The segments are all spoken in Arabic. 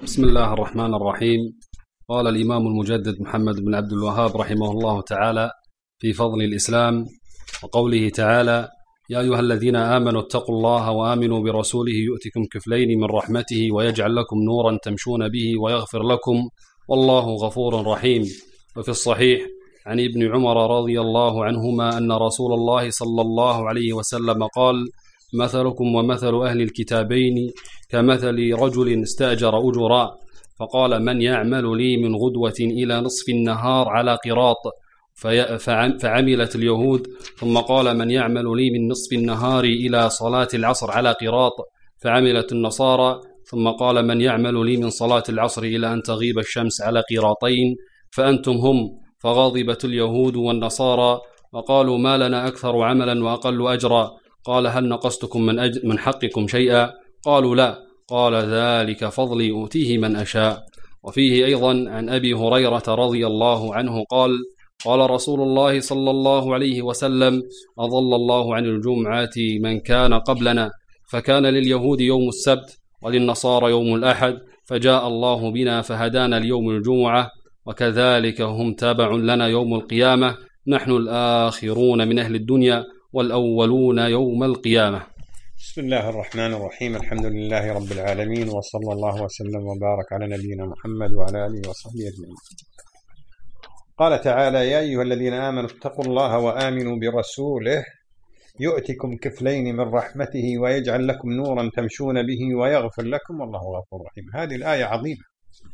بسم الله الرحمن الرحيم. قال الإمام المجدد محمد بن عبد الوهاب رحمه الله تعالى في فضل الإسلام وقوله تعالى: يا أيها الذين آمنوا اتقوا الله وآمنوا برسوله يؤتكم كفلين من رحمته ويجعل لكم نورا تمشون به ويغفر لكم والله غفور رحيم. وفي الصحيح عن ابن عمر رضي الله عنهما أن رسول الله صلى الله عليه وسلم قال: مثلكم ومثل أهل الكتابين كمثل رجل استأجر أجراء فقال: من يعمل لي من غدوة إلى نصف النهار على قراط، فعملت اليهود. ثم قال: من يعمل لي من نصف النهار إلى صلاة العصر على قراط، فعملت النصارى. ثم قال: من يعمل لي من صلاة العصر إلى أن تغيب الشمس على قراطين، فأنتم هم. فغضبت اليهود والنصارى وقالوا: ما لنا أكثر عملا وأقل أجرا. قال: هل نقصتكم من حقكم شيئا؟ قالوا: لا. قال: ذلك فضلي أؤتيه من أشاء. وفيه أيضا عن أبي هريرة رضي الله عنه قال: قال رسول الله صلى الله عليه وسلم: أضل الله عن الجمعة من كان قبلنا، فكان لليهود يوم السبت وللنصارى يوم الأحد، فجاء الله بنا فهدانا اليوم الجمعة، وكذلك هم تابع لنا يوم القيامة، نحن الآخرون من أهل الدنيا والأولون يوم القيامة. بسم الله الرحمن الرحيم. الحمد لله رب العالمين، وصلى الله وسلم وبارك على نبينا محمد وعلى آله وصحبه أجمعين. قال تعالى: يا أيها الذين آمنوا اتقوا الله وآمنوا برسوله يؤتكم كفلين من رحمته ويجعل لكم نورا تمشون به ويغفر لكم والله غفور رحيم. هذه الآية عظيمة.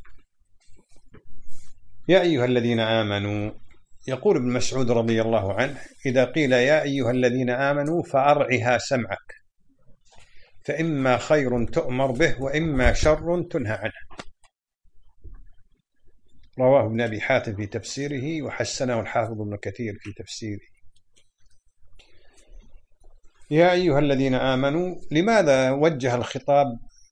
يا أيها الذين آمنوا، يقول ابن مسعود رضي الله عنه: إذا قيل يا أيها الذين آمنوا فأرعها سمعك، فإما خير تؤمر به وإما شر تنهى عنه. رواه ابن أبي حاتم في تفسيره، وحسنه الحافظ ابن كثير في تفسيره. يا أيها الذين آمنوا، لماذا وجه الخطاب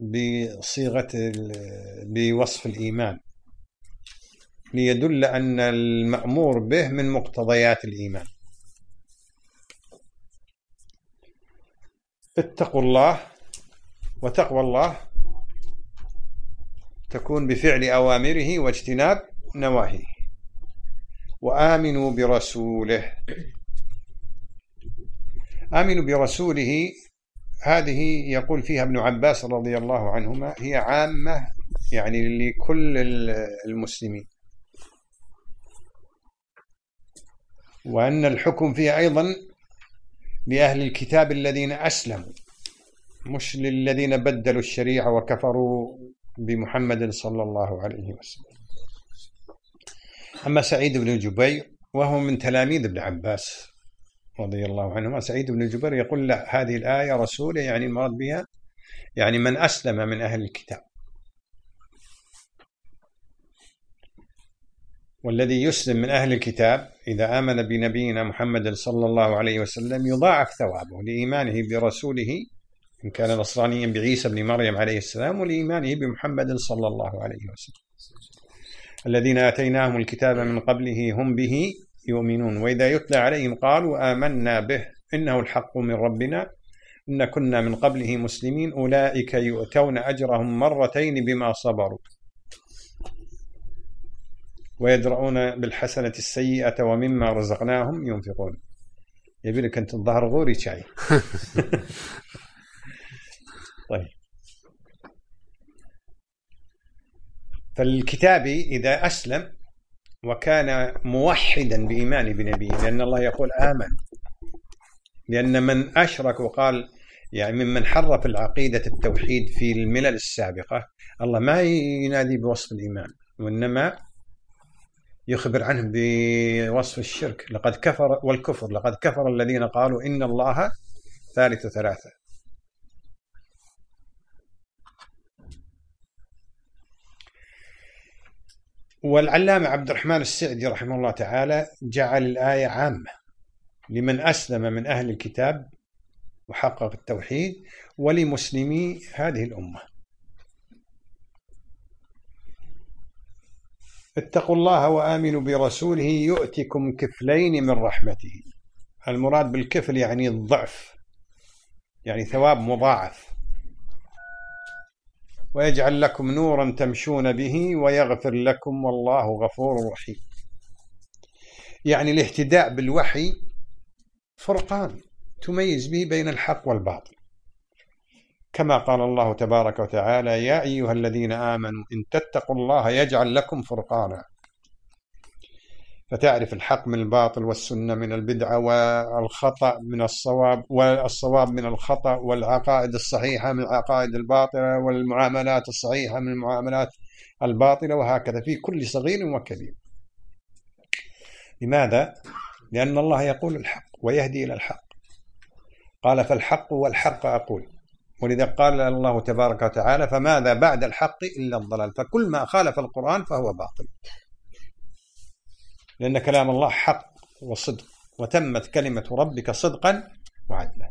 بوصف الإيمان؟ ليدل أن المأمور به من مقتضيات الإيمان. اتقوا الله، وتقوى الله تكون بفعل أوامره واجتناب نواهيه. وآمنوا برسوله، آمنوا برسوله هذه يقول فيها ابن عباس رضي الله عنهما هي عامة، يعني لكل المسلمين، وأن الحكم فيها أيضا لأهل الكتاب الذين أسلموا، مش للذين بدلوا الشريعة وكفروا بمحمد صلى الله عليه وسلم. أما سعيد بن جبير وهو من تلاميذ ابن عباس رضي الله عنهما، سعيد بن جبير يقول: لا، هذه الآية رسوله، يعني المراد بها يعني من أسلم من أهل الكتاب، والذي يسلم من أهل الكتاب إذا آمن بنبينا محمد صلى الله عليه وسلم يضاعف ثوابه لإيمانه برسوله إن كان نصرانيا بعيسى بن مريم عليه السلام، ولإيمانه بمحمد صلى الله عليه وسلم. الذين آتيناهم الكتاب من قبله هم به يؤمنون، وإذا يتلى عليهم قالوا آمنا به إنه الحق من ربنا إن كنا من قبله مسلمين أولئك يؤتون أجرهم مرتين بما صبروا ويدرؤون بالحسنة السيئة ومما رزقناهم ينفقون. يبيلك أنت الظهر غوري شاي. طيب، فالكتابي إذا أسلم وكان موحدا بإيمان بنبيه، لأن الله يقول آمن، لأن من أشرك وقال يعني ممن حرف العقيدة التوحيد في الملل السابقة الله ما ينادي بوصف الإيمان، وإنما يخبر عنه بوصف الشرك. لقد كفر والكفر، لقد كفر الذين قالوا إن الله ثالث ثلاثة. والعلامة عبد الرحمن السعدي رحمه الله تعالى جعل الآية عامة لمن أسلم من أهل الكتاب وحقق التوحيد ولمسلمي هذه الأمة. اتقوا الله وآمنوا برسوله يؤتكم كفلين من رحمته. المراد بالكفل يعني الضعف، يعني ثواب مضاعف. ويجعل لكم نورا تمشون به ويغفر لكم والله غفور رحيم. يعني الاهتداء بالوحي فرقان تميز به بين الحق والباطل، كما قال الله تبارك وتعالى: يا أيها الذين آمنوا إن تتقوا الله يجعل لكم فرقانا. فتعرف الحق من الباطل، والسنة من البدعة، والخطأ من الصواب، والصواب من الخطأ، والعقائد الصحيحة من العقائد الباطلة، والمعاملات الصحيحة من المعاملات الباطلة، وهكذا في كل صغير وكبير. لماذا؟ لأن الله يقول الحق ويهدي إلى الحق، قال: فالحق والحق أقول. ولذا قال الله تبارك وتعالى: فماذا بعد الحق إلا الضلال. فكل ما خالف القرآن فهو باطل، لأن كلام الله حق وصدق، وتمت كلمة ربك صدقا وعدلا.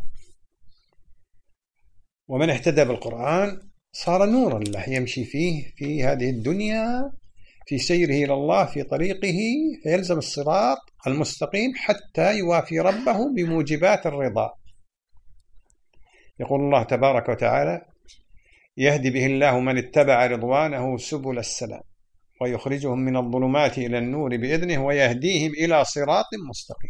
ومن اهتدى بالقرآن صار نورا له يمشي فيه في هذه الدنيا في سيره إلى الله في طريقه، فيلزم الصراط المستقيم حتى يوافي ربه بموجبات الرضا. يقول الله تبارك وتعالى: يهدي به الله من اتبع رضوانه سبل السلام ويخرجهم من الظلمات إلى النور بإذنه ويهديهم إلى صراط مستقيم.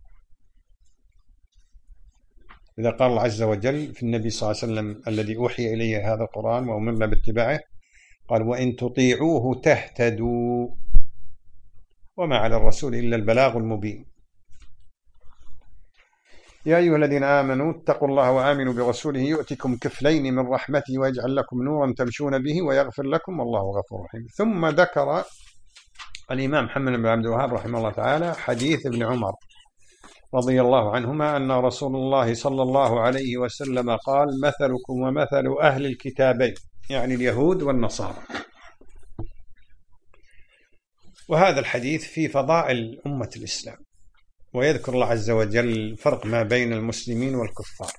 إذا قال الله عز وجل في النبي صلى الله عليه وسلم الذي أوحي إليه هذا القرآن وأمرنا باتباعه، قال: وإن تطيعوه تهتدوا وما على الرسول إلا البلاغ المبين. يا أيها الذين آمنوا اتقوا الله وآمنوا برسوله يؤتكم كفلين من رحمته ويجعل لكم نورا تمشون به ويغفر لكم والله غفور رحيم. ثم ذكر الإمام محمد بن عبد الوهاب رحمه الله تعالى حديث ابن عمر رضي الله عنهما أن رسول الله صلى الله عليه وسلم قال: مثلكم ومثل أهل الكتابين، يعني اليهود والنصارى. وهذا الحديث في فضائل أمة الإسلام، ويذكر الله عز وجل الفرق ما بين المسلمين والكفار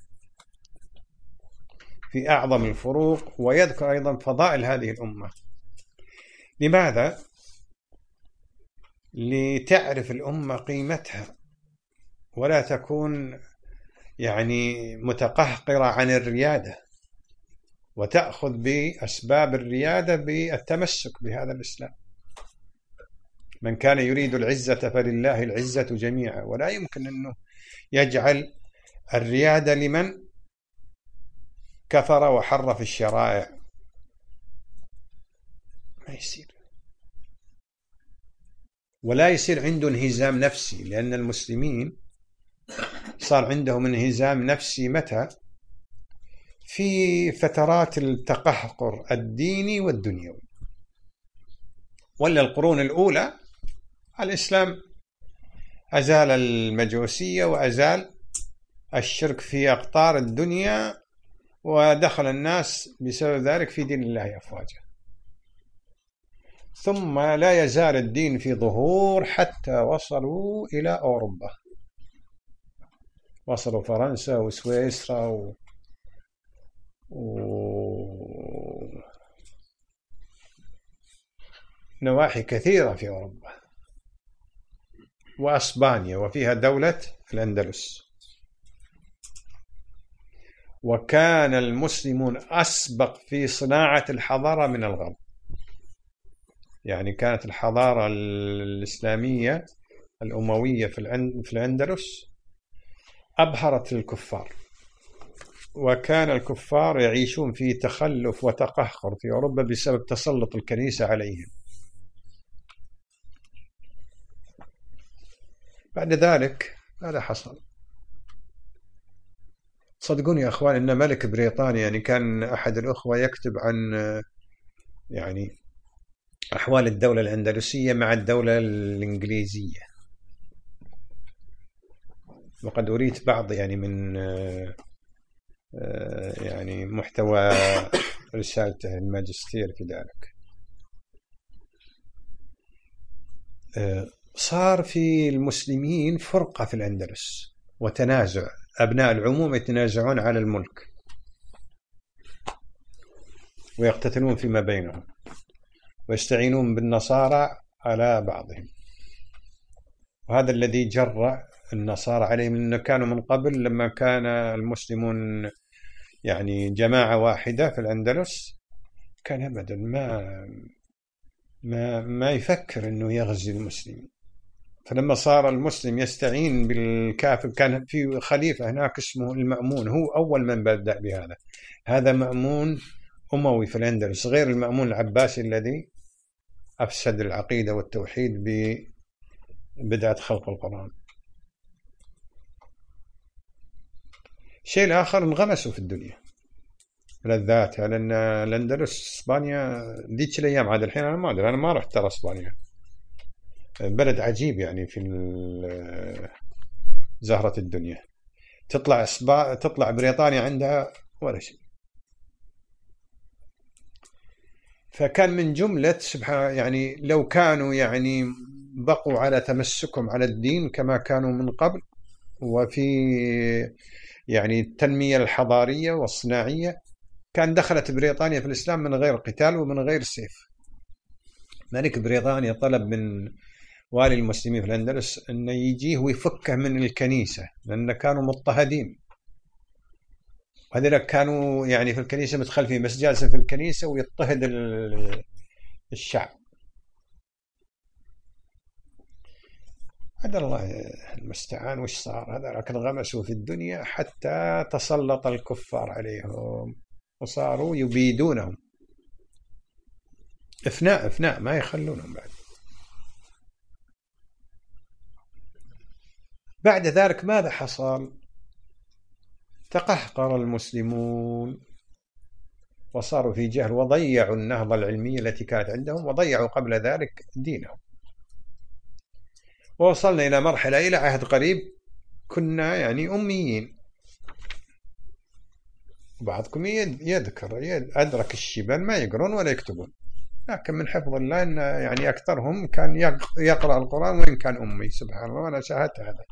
في أعظم الفروق، ويذكر أيضا فضائل هذه الأمة. لماذا؟ لتعرف الأمة قيمتها ولا تكون يعني متقهقرة عن الريادة، وتأخذ بأسباب الريادة بالتمسك بهذا الإسلام. من كان يريد العزة فلله العزة جميعا، ولا يمكن أنه يجعل الريادة لمن كفر وحرف الشرائع، ما يصير. ولا يصير عنده انهزام نفسي، لأن المسلمين صار عندهم انهزام نفسي متى؟ في فترات التقهقر الديني والدنيوي. ولا القرون الأولى الإسلام أزال المجوسية وأزال الشرك في أقطار الدنيا، ودخل الناس بسبب ذلك في دين الله أفواجا. ثم لا يزال الدين في ظهور حتى وصلوا إلى أوروبا، وصلوا فرنسا وسويسرا ونواحي كثيرة في أوروبا وأسبانيا، وفيها دولة الأندلس. وكان المسلمون أسبق في صناعة الحضارة من الغرب، يعني كانت الحضارة الإسلامية الأموية في الأندلس أبهرت الكفار، وكان الكفار يعيشون في تخلف وتقهقر في أوروبا بسبب تسلط الكنيسة عليهم. بعد ذلك ماذا حصل؟ صدقوني يا أخوان إن ملك بريطانيا، يعني كان أحد الأخوة يكتب عن يعني أحوال الدولة الأندلسية مع الدولة الإنجليزية، وقد أريت بعض يعني من يعني محتوى رسالته الماجستير في ذلك. صار في المسلمين فرقة في الأندلس وتنازع، أبناء العموم يتنازعون على الملك ويقتتلون فيما بينهم ويستعينون بالنصارى على بعضهم. وهذا الذي جرى النصارى عليهم، لأنه كانوا من قبل لما كان المسلمون يعني جماعة واحدة في الأندلس، كان أبدا ما يفكر أنه يغزي المسلمين. فلما صار المسلم يستعين بالكافر، كان في خليفة هناك اسمه المأمون، هو أول من بدأ بهذا. هذا مأمون أموي في الأندلس، غير المأمون العباسي الذي أفسد العقيدة والتوحيد ببدعة خلق القرآن. شيء الآخر، انغمسوا في الدنيا لذاتها، لأن الأندلس إسبانيا ذيك الأيام، عاد الحين أنا ما أدري، أنا ما رحت ترى إسبانيا، بلد عجيب يعني في زهرة الدنيا. تطلع بريطانيا عندها ولا شيء. فكان من جملة سبحان، يعني لو كانوا يعني بقوا على تمسكهم على الدين كما كانوا من قبل، وفي يعني التنمية الحضارية والصناعية، كان دخلت بريطانيا في الإسلام من غير قتال ومن غير سيف. ملك بريطانيا طلب من والي المسلمين في الأندلس أنه يجيه ويفكه من الكنيسة، لأن كانوا مضطهدين. هذول كانوا يعني في الكنيسة متخلفين، بس جالسين في الكنيسة ويضطهد الشعب. هذا الله المستعان وش صار. هذا لكن غمسوا في الدنيا حتى تسلط الكفار عليهم وصاروا يبيدونهم إفناء ما يخلونهم. بعد ذلك ماذا حصل؟ تقهقر المسلمون وصاروا في جهل، وضيعوا النهضة العلمية التي كانت عندهم، وضيعوا قبل ذلك دينهم. ووصلنا إلى مرحلة إلى عهد قريب كنا يعني أميين. بعضكم يذكر أدرك الشبان ما يقرون ولا يكتبون، لكن من حفظ الله أن يعني أكثرهم كان يقرأ القرآن وإن كان أمي. سبحان الله، وأنا شاهدت هذا.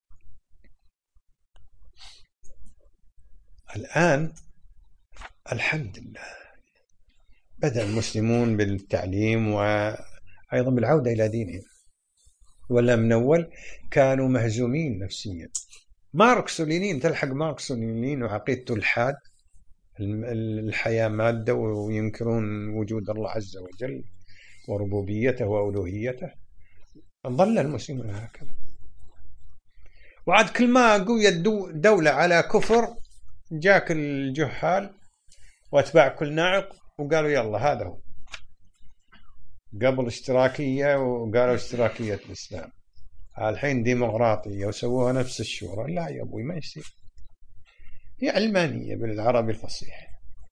الآن الحمد لله بدأ المسلمون بالتعليم وأيضا بالعودة إلى دينهم، ولا من أول كانوا مهزومين نفسيا. ماركس ولينين، تلحق ماركس ولينين وعقيدته الحاد، الحياة مادة، وينكرون وجود الله عز وجل وربوبيته وألوهيته. ظل المسلمون هكذا. وعاد كل ما قويت دولة على كفر جاك الجهال واتباع كل ناعق وقالوا يلا هذا هو. قبل اشتراكية وقالوا اشتراكية الإسلام، الحين ديمقراطية وسووها نفس الشورى. لا يا أبوي ما يصير. هي علمانية بالعربي الفصيح،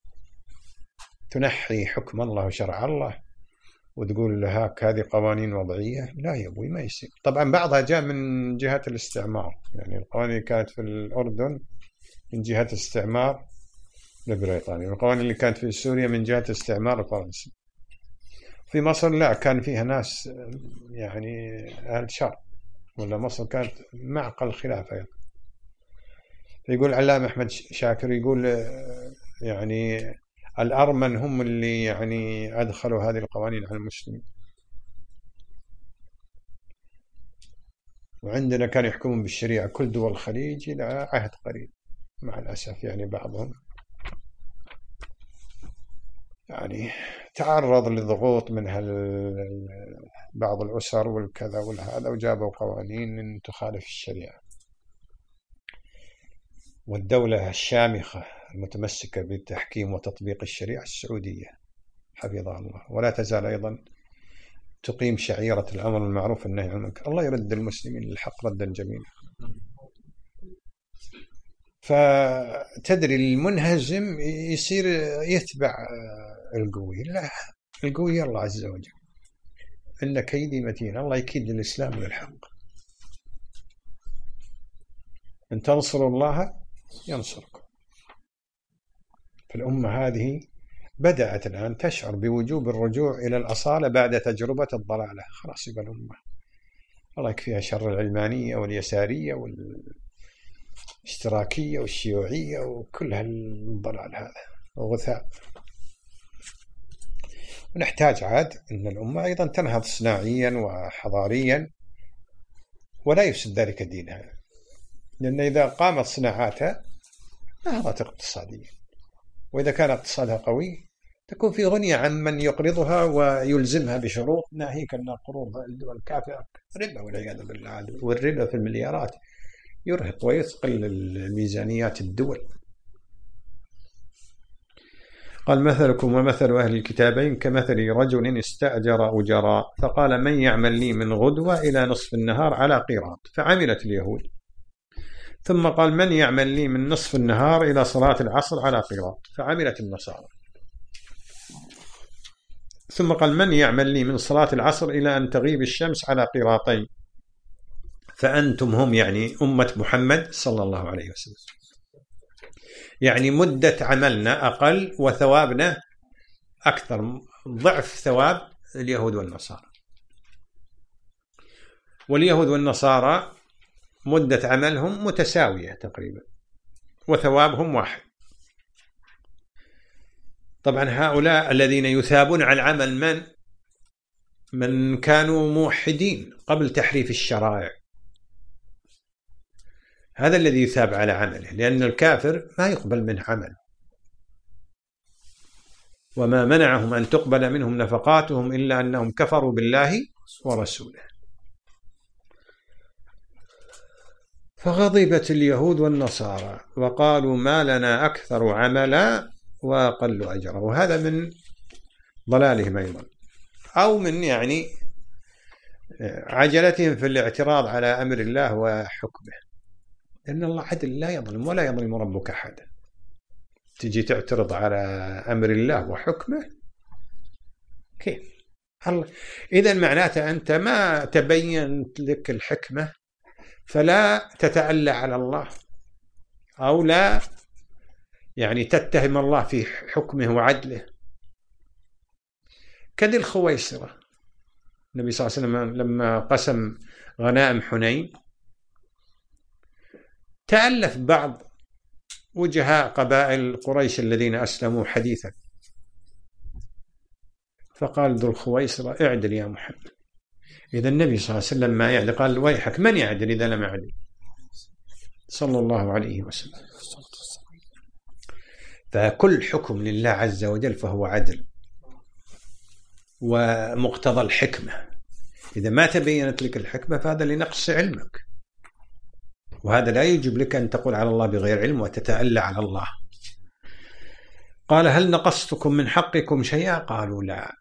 تنحي حكم الله وشرع الله وتقول هاك هذه قوانين وضعية. لا يا أبوي ما يصير. طبعا بعضها جاء من جهة الاستعمار، يعني القوانين اللي كانت في الأردن من جهة الاستعمار لبريطانيا، والقوانين اللي كانت في سوريا من جهة الاستعمار الفرنسي. في مصر لا، كان فيها ناس يعني أهل شر، ولا مصر كانت معقل الخلافة. يقول علامة أحمد شاكر، يقول يعني الأرمن هم اللي يعني أدخلوا هذه القوانين على المسلمين، وعندنا كانوا يحكمون بالشريعة كل دول الخليج إلى عهد قريب. مع الأسف يعني بعضهم يعني تعرض لضغوط من بعض الأسر والكذا والهذا، وجابوا قوانين تخالف الشريعة. والدولة الشامخة المتمسكة بالتحكيم وتطبيق الشريعة السعودية حفظها الله، ولا تزال أيضا تقيم شعيرة الأمر المعروف والنهي عن المنكر. الله يرد المسلمين للحق ردا جميلا. فتدري المنهزم يصير يتبع القوي. لا، القوي الله عز وجل، إن كيدي متين. الله يكيد للإسلام والحق. إن تنصروا الله ينصركم. فالأمة هذه بدأت الآن تشعر بوجوب الرجوع إلى الأصالة بعد تجربة الضلالة. خلاص يبقى الأمة الله يكفيها شر العلمانية واليسارية والاشتراكية والشيوعية وكل هالضلال هذا وغثاء. ونحتاج عاد أن الأمة أيضا تنهض صناعيا وحضاريا، ولا يفسد ذلك دينها، لأن إذا قامت صناعاتها نهضت اقتصاديا، وإذا كان اقتصادها قوي تكون في غنية عن من يقرضها ويلزمها بشروط ناهيك أن قروض الدول الكافرة ربا والعياذ بالله، والربا في المليارات يرهق ويثقل الميزانيات الدول. قال مثلكم ومثل أهل الكتابين كمثل رجل استأجر أجراء فقال من يعمل لي من غدوة إلى نصف النهار على قيراط، فعملت اليهود. ثم قال من يعمل لي من نصف النهار إلى صلاة العصر على قيراط، فعملت النصارى. ثم قال من يعمل لي من صلاة العصر إلى أن تغيب الشمس على قيراطين، فأنتم هم، يعني أمة محمد صلى الله عليه وسلم. يعني مدة عملنا أقل وثوابنا أكثر، ضعف ثواب اليهود والنصارى. واليهود والنصارى مدة عملهم متساوية تقريبا وثوابهم واحد. طبعا هؤلاء الذين يثابون على العمل من كانوا موحدين قبل تحريف الشرائع، هذا الذي يثاب على عمله، لأن الكافر ما يقبل منه عمل. وما منعهم أن تقبل منهم نفقاتهم إلا أنهم كفروا بالله ورسوله. فغضبت اليهود والنصارى وقالوا ما لنا أكثر عملا وأقل أجرا. وهذا من ضلالهم أيضا، أو من يعني عجلتهم في الاعتراض على أمر الله وحكمه، لأن الله عدل لا يظلم ولا يظلم ربك أحدا. تجي تعترض على أمر الله وحكمه كيف؟ إذا معناته أنت ما تبينت لك الحكمة فلا تتألى على الله، أو لا يعني تتهم الله في حكمه وعدله. كذي الخويصرة، النبي صلى الله عليه وسلم لما قسم غنائم حنين تألف بعض وجهاء قبائل قريش الذين أسلموا حديثا، فقال ذو الخويصرة اعدل يا محمد. إذا النبي صلى الله عليه وسلم ما يعدل، قال ويحك من يعدل إذا لم يعدل صلى الله عليه وسلم. فكل حكم لله عز وجل فهو عدل ومقتضى الحكمة. إذا ما تبينت لك الحكمة فهذا لنقص علمك، وهذا لا يجب لك أن تقول على الله بغير علم وتتألى على الله. قال هل نقصتكم من حقكم شيئا؟ قالوا لا.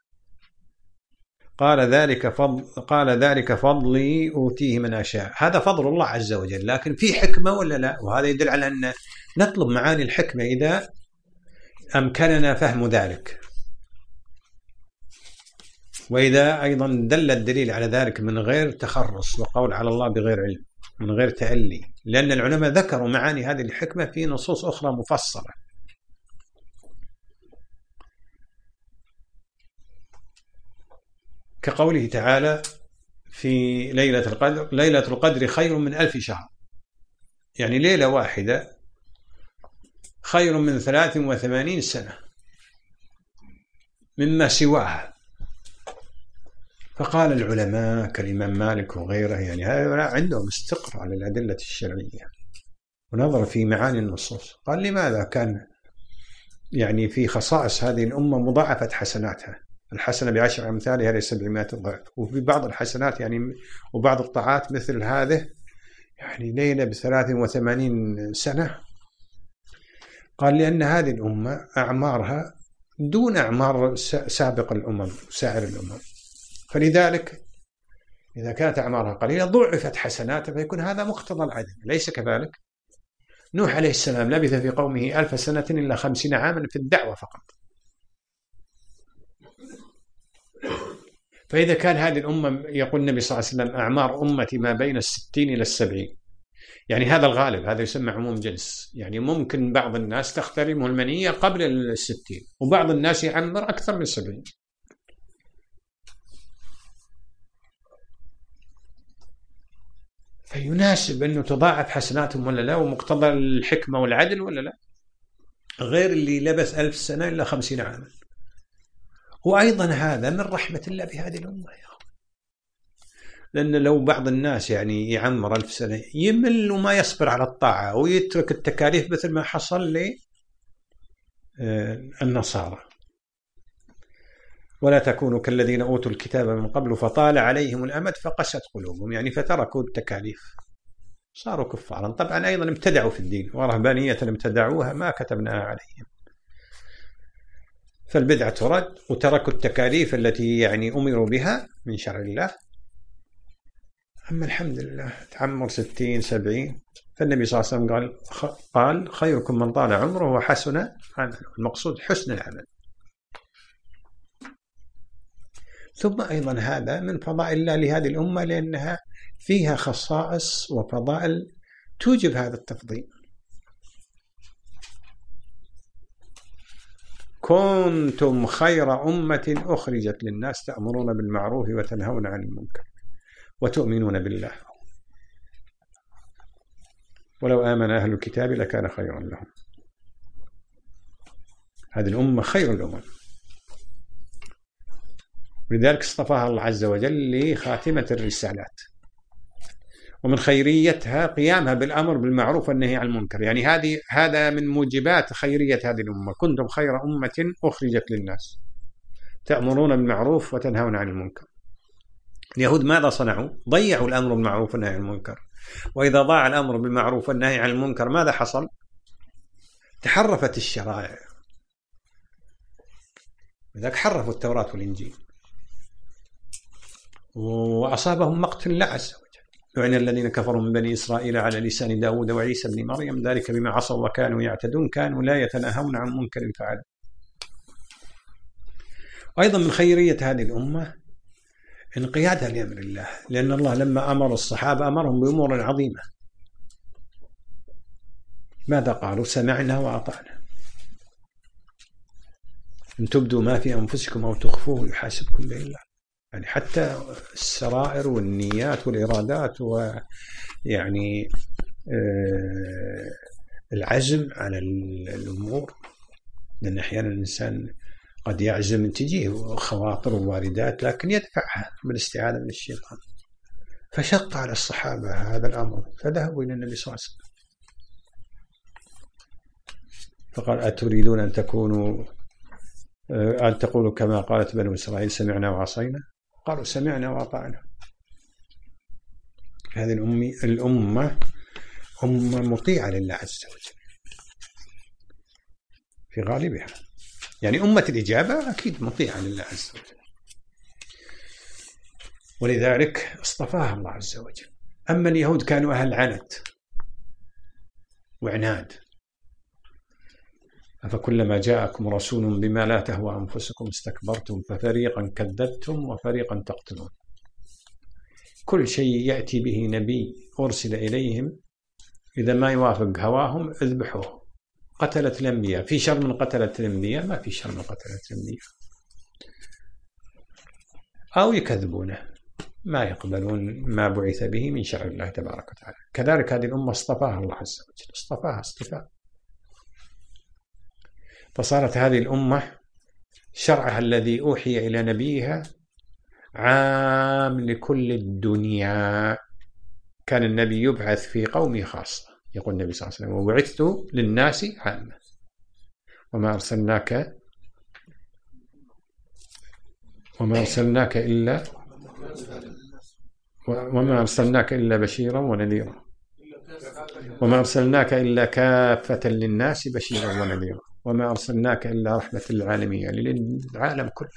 قال ذلك فضلي أوتيه من أشاء. هذا فضل الله عز وجل، لكن في حكمة ولا لا؟ وهذا يدل على أن نطلب معاني الحكمة إذا أمكننا فهم ذلك، وإذا أيضا دل الدليل على ذلك من غير تخرص وقول على الله بغير علم، من غير تألي، لأن العلماء ذكروا معاني هذه الحكمة في نصوص أخرى مفصلة. كقوله تعالى في ليلة القدر: ليلة القدر خير من 1000 شهر، يعني ليلة واحدة خير من 83 سنة مما سواها. فقال العلماء كالإمام مالك وغيره، يعني هؤلاء عندهم استقراء على الأدلة الشرعية ونظر في معاني النصوص، قال لماذا كان يعني في خصائص هذه الأمة مضاعفة حسناتها، الحسنة ب10 أمثالها ل 700 ضعف، وفي بعض الحسنات يعني وبعض الطاعات مثل هذه يعني ليلة ب83 سنة. قال لأن هذه الأمة أعمارها دون أعمار سابق الأمم سائر الأمم، فلذلك إذا كانت أعمارها قليلة ضعفت حسناتها، فيكون هذا مقتضى العدل. ليس كذلك؟ نوح عليه السلام لبث في قومه 1000 سنة إلا 50 عاما في الدعوة فقط. فإذا كان هذه الأمة يقول النبي صلى الله عليه وسلم أعمار أمتي ما بين 60 إلى 70، يعني هذا الغالب، هذا يسمى عموم جنس، يعني ممكن بعض الناس تخترمه المنية قبل 60 وبعض الناس يعمر أكثر من 70. فيناسب أنه تضاعف حسناتهم ولا لا، ومقتضى الحكمة والعدل ولا لا، غير اللي لبث 1000 سنة إلا 50 عاما. وأيضا هذا من رحمة الله بهذه الأمة، لأن لو بعض الناس يعني يعمر 1000 سنة يمل وما يصبر على الطاعة ويترك التكاليف مثل ما حصل للنصارى. ولا تكونوا كالذين أوتوا الكتاب من قبل فطال عليهم الأمد فقست قلوبهم، يعني فتركوا التكاليف صاروا كفارا. طبعا أيضا ابتدعوا في الدين، ورهبانية ابتدعوها ما كتبناها عليهم، فالبدعة ترد، وتركوا التكاليف التي يعني أمروا بها من شرع الله. أما الحمد لله تعمر 60 70، فالنبي صلى الله عليه وسلم قال خيركم من طال عمره وحسن عمله، المقصود حسن العمل. ثم أيضا هذا من فضائل الله لهذه الأمة، لأنها فيها خصائص وفضائل توجب هذا التفضيل. كنتم خير أمة أخرجت للناس تأمرون بالمعروف وتنهون عن المنكر وتؤمنون بالله ولو آمن أهل الكتاب لكان خيرا لهم. هذه الأمة خير الأمم، ولذلك اصطفاها الله عز وجل لخاتمة الرسالات، ومن خيريتها قيامها بالأمر بالمعروف والنهي عن المنكر. يعني هذا من موجبات خيرية هذه الأمة. كنتم خير أمة أخرجت للناس تأمرون بالمعروف وتنهون عن المنكر. اليهود ماذا صنعوا؟ ضيعوا الأمر بالمعروف والنهي عن المنكر، وإذا ضاع الأمر بالمعروف والنهي عن المنكر ماذا حصل؟ تحرفت الشرائع، لذلك حرفوا التوراة والإنجيل وأصابهم مقت الله عز وجل. لعن الذين كفروا من بني إسرائيل على لسان داود وعيسى بن مريم ذلك بما عصوا وكانوا يعتدون كانوا لا يتناهون عن منكر فعلوا. أيضا من خيرية هذه الأمة انقيادها لأمر الله، لأن الله لما أمر الصحابة أمرهم بأمور عظيمة. ماذا قالوا؟ سمعنا وأطعنا. إن تبدوا ما في أنفسكم أو تخفوه يحاسبكم به الله. يعني حتى السرائر والنيات والإرادات ويعني العزم على الأمور، لأن أحيانا الإنسان قد يعزم تجيه خواطر وواردات لكن يدفعها بالاستعاذة من الشيطان. فشق على الصحابة هذا الأمر، فذهبوا إلى النبي صلى الله عليه وسلم فقال أتريدون أن تقولوا كما قالت بنو إسرائيل سمعنا وعصينا؟ قالوا سمعنا وأطعنا. هذه الأمة أمة مطيعة لله عز وجل في غالبها، يعني أمة الإجابة أكيد مطيعة لله عز وجل، ولذلك اصطفاها الله عز وجل. أما اليهود كانوا أهل عنت وعناد، أفكلما جاءكم رسول بما لا تهوى أنفسكم استكبرتم ففريقا كذبتم وفريقا تقتلون. كل شيء يأتي به نبي أرسل إليهم إذا ما يوافق هواهم اذبحوه. قتلت الأنبياء، في شر من قتلت الأنبياء؟ ما في شر من قتلت الأنبياء. أو يكذبونه، ما يقبلون ما بعث به من شرع الله تبارك وتعالى. كذلك هذه الأمة اصطفاها الله عز وجل، اصطفاها اصطفاء، فصارت هذه الأمة شرعها الذي أوحي إلى نبيها عام لكل الدنيا. كان النبي يبعث في قومه خاصة، يقول النبي صلى الله عليه وسلم وبعثت للناس عامة وما أرسلناك إلا بشيرا ونذيرا وما أرسلناك إلا كافة للناس بشيرا ونذيرا وما أرسلناك إلا رحمة للعالمين، يعني للعالم كله.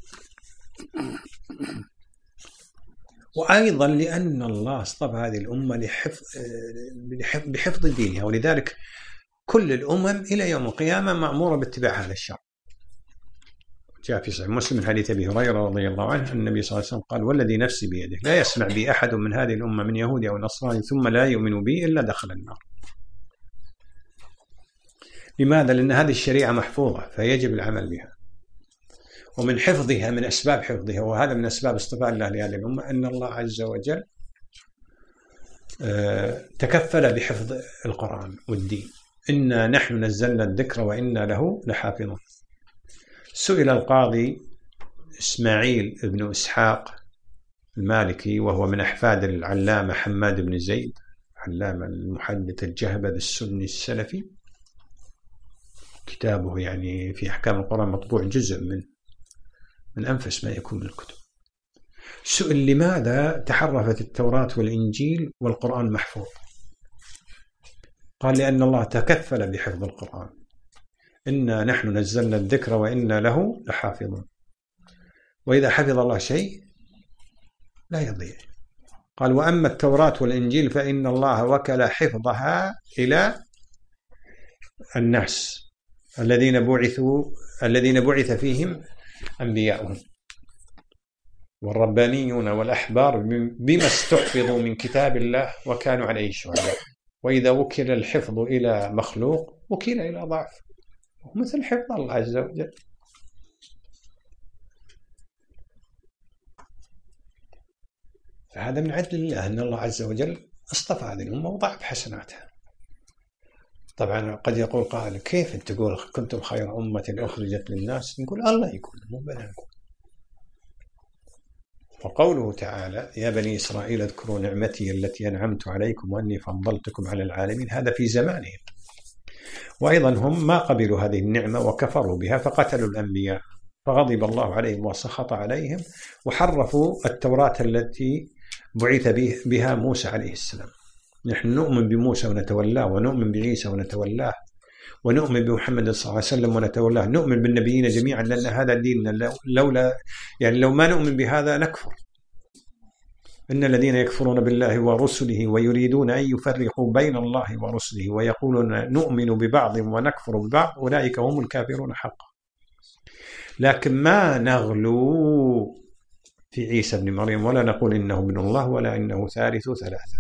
وأيضا لأن الله اصطفى هذه الأمة بحفظ دينها، ولذلك كل الأمم إلى يوم القيامة مأمورة باتباع هذا الشرع. جاء في صحيح مسلم من حديث أبي هريرة رضي الله عنه النبي صلى الله عليه وسلم قال والذي نفسي بيده لا يسمع بي أحد من هذه الأمة من يهودي أو نصراني ثم لا يؤمن بي إلا دخل النار. لماذا؟ لأن هذه الشريعة محفوظة فيجب العمل بها، ومن حفظها من أسباب حفظها، وهذا من أسباب اصطفاء الله لهذه الأمة أن الله عز وجل تكفل بحفظ القرآن والدين. إنا نحن نزلنا الذكر وإنا له لحافظون. سئل القاضي إسماعيل بن إسحاق المالكي وهو من أحفاد العلامة حماد بن زيد علامة المحدث الجهبذ السني السلفي، كتابه يعني في أحكام القرآن مطبوع جزء منه من أنفس ما يكون من الكتب. سئل لماذا تحرفت التوراة والإنجيل والقرآن محفوظ؟ قال لأن الله تكفل بحفظ القرآن، إنا نحن نزلنا الذكر وإنا له لحافظون، وإذا حفظ الله شيء لا يضيع. قال وأما التوراة والإنجيل فإن الله وكل حفظها إلى الناس الذين بعث فيهم أنبياؤهم والربانيون والأحبار بما استحفظوا من كتاب الله وكانوا عليه شهداء، وإذا وكل الحفظ إلى مخلوق وكل إلى ضعف، مثل حفظ الله عز وجل. فهذا من عدل الله أن الله عز وجل اصطفى هذه الأمة وضع بحسناتها. طبعا قد يقول قائل كيف تقول كنتم خير أمة أخرجت للناس؟ نقول الله يقول مو بنا نقول. وقوله تعالى يا بني إسرائيل اذكروا نعمتي التي أنعمت عليكم وأني فضلتكم على العالمين، هذا في زمانهم، وأيضا هم ما قبلوا هذه النعمة وكفروا بها فقتلوا الأنبياء، فغضب الله عليهم وسخط عليهم وحرفوا التوراة التي بعث بها موسى عليه السلام. نحن نؤمن بموسى ونتولاه، ونؤمن بعيسى ونتولاه، ونؤمن بمحمد صلى الله عليه وسلم ونتولاه، نؤمن بالنبيين جميعا لأن هذا ديننا، لو ما نؤمن بهذا نكفر. إن الذين يكفرون بالله ورسله ويريدون أن يفرقوا بين الله ورسله ويقولون نؤمن ببعض ونكفر ببعض أولئك هم الكافرون حقا. لكن ما نغلو في عيسى بن مريم ولا نقول إنه ابن الله ولا إنه ثالث ثلاثة.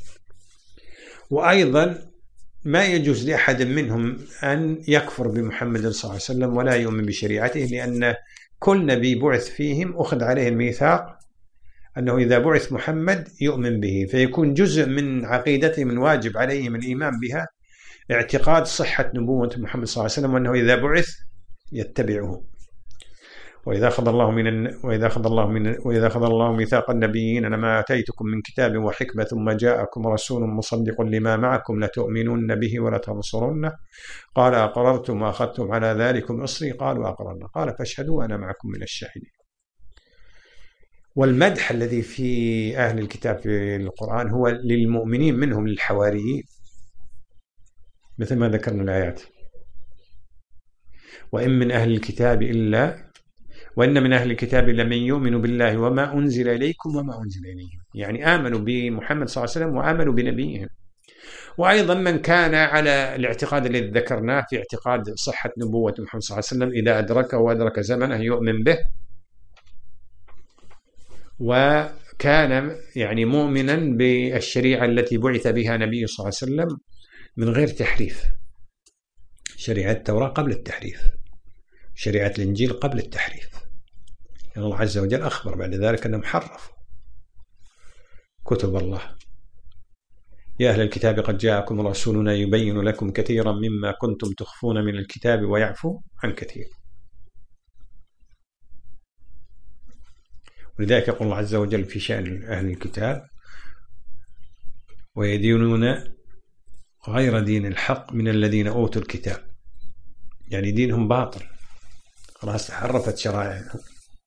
وأيضا ما يجوز لأحد منهم أن يكفر بمحمد صلى الله عليه وسلم ولا يؤمن بشريعته، لأن كل نبي بعث فيهم أخذ عليه الميثاق أنه إذا بعث محمد يؤمن به، فيكون جزء من عقيدتهم الواجب عليهم الإيمان بها اعتقاد صحة نبوة محمد صلى الله عليه وسلم، وأنه إذا بعث يتبعه. وإذا أخذ الله ميثاق النبيين لما آتيتكم من كتاب وحكمة ثم جاءكم رسول مصدق لما معكم لتؤمنن به ولتنصرنه قال أقررتم وأخذتم على ذلكم إصري قالوا أقررنا قال فاشهدوا أنا معكم من الشاهدين. والمدح الذي في أهل الكتاب في القرآن هو للمؤمنين منهم للحواريين، مثل ما ذكرنا الآيات وإن من أهل الكتاب وإن من أهل الكتاب لمن يؤمن بالله وما أنزل إليكم وما أنزل إليهم، يعني آمنوا بمحمد صلى الله عليه وسلم وآمنوا بنبيهم. وأيضا من كان على الاعتقاد الذي ذكرناه في اعتقاد صحة نبوة محمد صلى الله عليه وسلم إذا أدركه وأدرك زمنه يؤمن به، وكان يعني مؤمنا بالشريعة التي بعث بها نبي صلى الله عليه وسلم من غير تحريف، شريعة التوراة قبل التحريف، شريعة الإنجيل قبل التحريف. يعني الله عز وجل أخبر بعد ذلك أنهم حرفوا كتب الله. يا أهل الكتاب قد جاءكم رسولنا يبين لكم كثيرا مما كنتم تخفون من الكتاب ويعفو عن كثير. ولذلك يقول الله عز وجل في شأن أهل الكتاب ويدينون غير دين الحق من الذين أوتوا الكتاب، يعني دينهم باطل، خلاص تحرفت شرائعهم.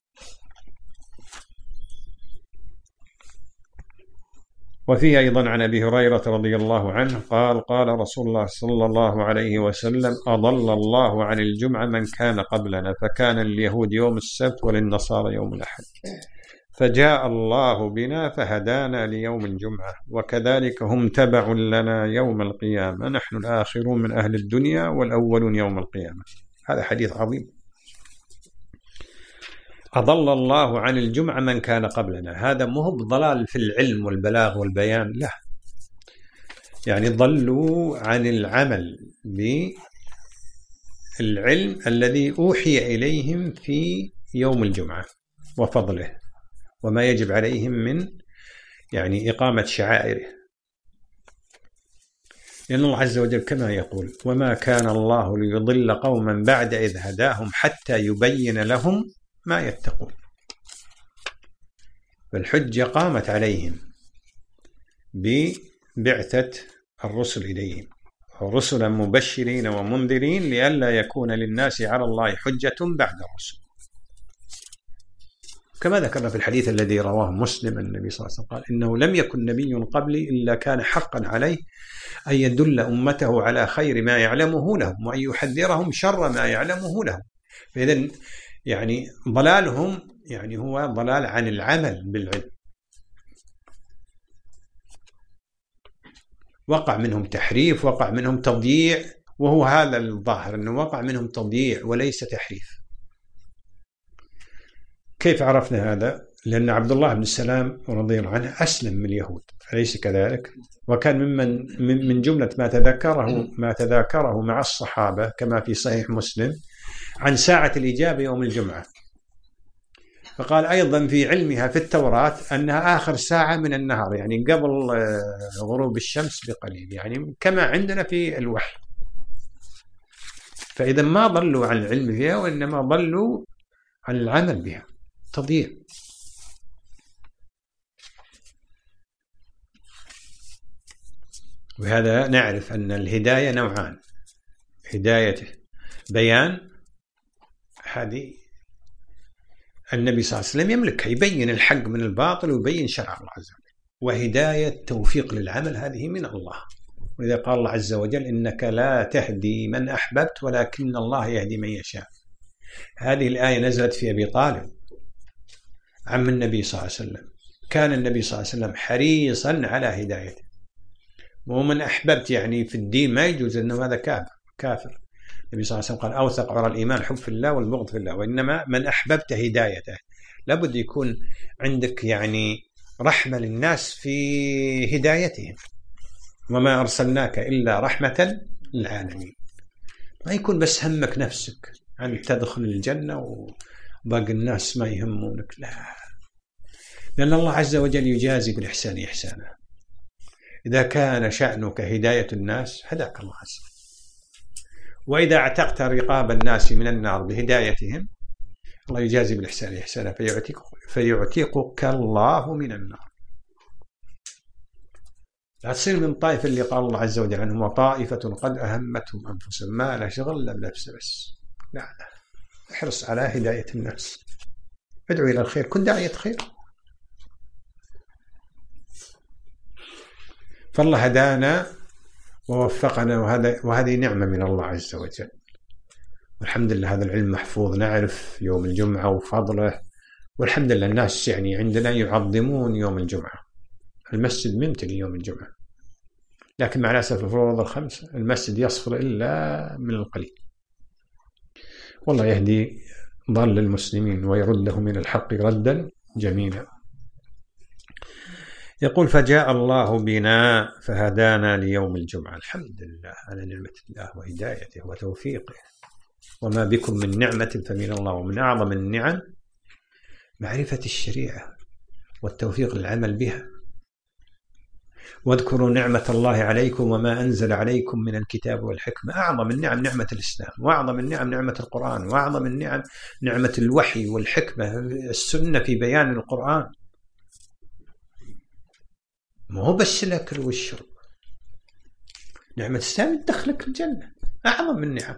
وفيه أيضا عن أبي هريرة رضي الله عنه قال قال رسول الله صلى الله عليه وسلم أضل الله عن الجمعة من كان قبلنا، فكان لليهود يوم السبت وللنصارى يوم الأحد، فجاء الله بنا فهدانا ليوم الجمعة، وكذلك هم تبع لنا يوم القيامة، نحن الآخرون من أهل الدنيا والأولون يوم القيامة. هذا حديث عظيم. أضل الله عن الجمعة من كان قبلنا، هذا مو بضلال في العلم والبلاغ والبيان، لا، يعني ضلوا عن العمل بالعلم الذي أوحي إليهم في يوم الجمعة وفضله وما يجب عليهم من يعني إقامة شعائره. لأن الله عز وجل كما يقول وما كان الله ليضل قوما بعد إذ هداهم حتى يبين لهم ما يتقون. فالحجة قامت عليهم ببعثة الرسل إليهم، رسلا مبشرين ومنذرين لئلا يكون للناس على الله حجة بعد الرسل. كما ذكرنا في الحديث الذي رواه مسلم النبي صلى الله عليه وسلم قال إنه لم يكن نبي قبلي إلا كان حقا عليه أن يدل أمته على خير ما يعلمه لهم وأن يحذرهم شر ما يعلمه لهم. فإذا يعني ضلالهم يعني هو ضلال عن العمل بالعلم، وقع منهم تحريف، وقع منهم تضييع، وهو هذا الظاهر أنه وقع منهم تضييع وليس تحريف. كيف عرفنا هذا؟ لأن عبد الله بن السلام رضي الله عنه أسلم من اليهود، أليس كذلك؟ وكان من جملة ما تذاكره مع الصحابة كما في صحيح مسلم عن ساعة الإجابة يوم الجمعة، فقال أيضا في علمها في التوراة أنها آخر ساعة من النهار، يعني قبل غروب الشمس بقليل، يعني كما عندنا في الوحي. فإذا ما ضلوا عن العلم فيها وإنما ضلوا عن العمل بها، تضييع. وهذا نعرف أن الهداية نوعان: هداية بيان، هذه النبي صلى الله عليه وسلم يملكها، يبين الحق من الباطل ويبين شرع الله عز وجل. وهداية توفيق للعمل هذه من الله، وإذا قال الله عز وجل إنك لا تهدي من أحببت ولكن الله يهدي من يشاء. هذه الآية نزلت في أبي طالب عم النبي صلى الله عليه وسلم، كان النبي صلى الله عليه وسلم حريصا على هدايته. ومن أحببت يعني في الدين ما يجوز أنه هذا كافر. النبي صلى الله عليه وسلم قال أوثق عرى الإيمان حب في الله والبغض في الله، وإنما من أحببت هدايته. لابد يكون عندك يعني رحمة للناس في هدايتهم، وما أرسلناك إلا رحمة للعالمين. ما يكون بس همك نفسك أن تدخل الجنة وباقي الناس ما يهمونك، لا، لأن الله عز وجل يجازي بالإحسان إحسانا. إذا كان شأنك هداية الناس هداك الله عز وجل، وإذا اعتقت رقاب الناس من النار بهدايتهم الله يجازي بالإحسان إحسانا فيعتقك الله من النار. لا تصير من طائفة اللي قال الله عز وجل عنهم وطائفة قد أهمتهم أنفسهم ما لا شغل لنفسه بس، لا، احرص على هداية الناس، ادعو إلى الخير، كن داعية خير. فالله هدانا ووفقنا، وهذه نعمة من الله عز وجل، والحمد لله. هذا العلم محفوظ، نعرف يوم الجمعة وفضله، والحمد لله الناس يعني عندنا يعظمون يوم الجمعة، المسجد ممتلئ يوم الجمعة، لكن مع الأسف الفروض الخمس المسجد يصفر إلا من القليل. والله يهدي ضال المسلمين ويرده من الحق ردا جميلا. يقول فجاء الله بنا فهدانا ليوم الجمعة. الحمد لله على نعمة الله وهدايته وتوفيقه، وما بكم من نعمة فمن الله، ومن أعظم النعم معرفة الشريعة والتوفيق للعمل بها. واذكروا نعمة الله عليكم وما أنزل عليكم من الكتاب والحكمة. أعظم النعم نعمة الإسلام، وأعظم النعم نعمة القرآن، وأعظم النعم نعمة الوحي والحكمة، السنة في بيان القرآن. ما هو بس الأكل والشرب، نعمة الإسلام تدخلك الجنة، أعظم النعم.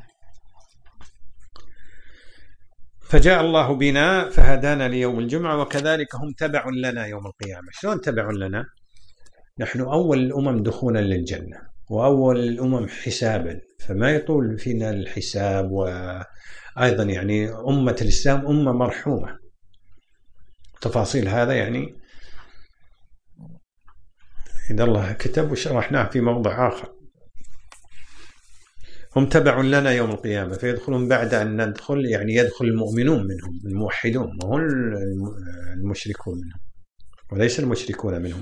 فجاء الله بنا فهدانا ليوم الجمعة وكذلك هم تبع لنا يوم القيامة. شلون تبع لنا؟ نحن أول الأمم دخولا للجنة وأول الأمم حسابا، فما يطول فينا الحساب. وأيضا يعني أمة الإسلام أمة مرحومة، تفاصيل هذا يعني إذا الله كتب وشرحناه في موضع آخر. هم تبع لنا يوم القيامة فيدخلون بعد أن ندخل، يعني يدخل المؤمنون منهم الموحدون، وهم المشركون منهم وليس المشركون منهم.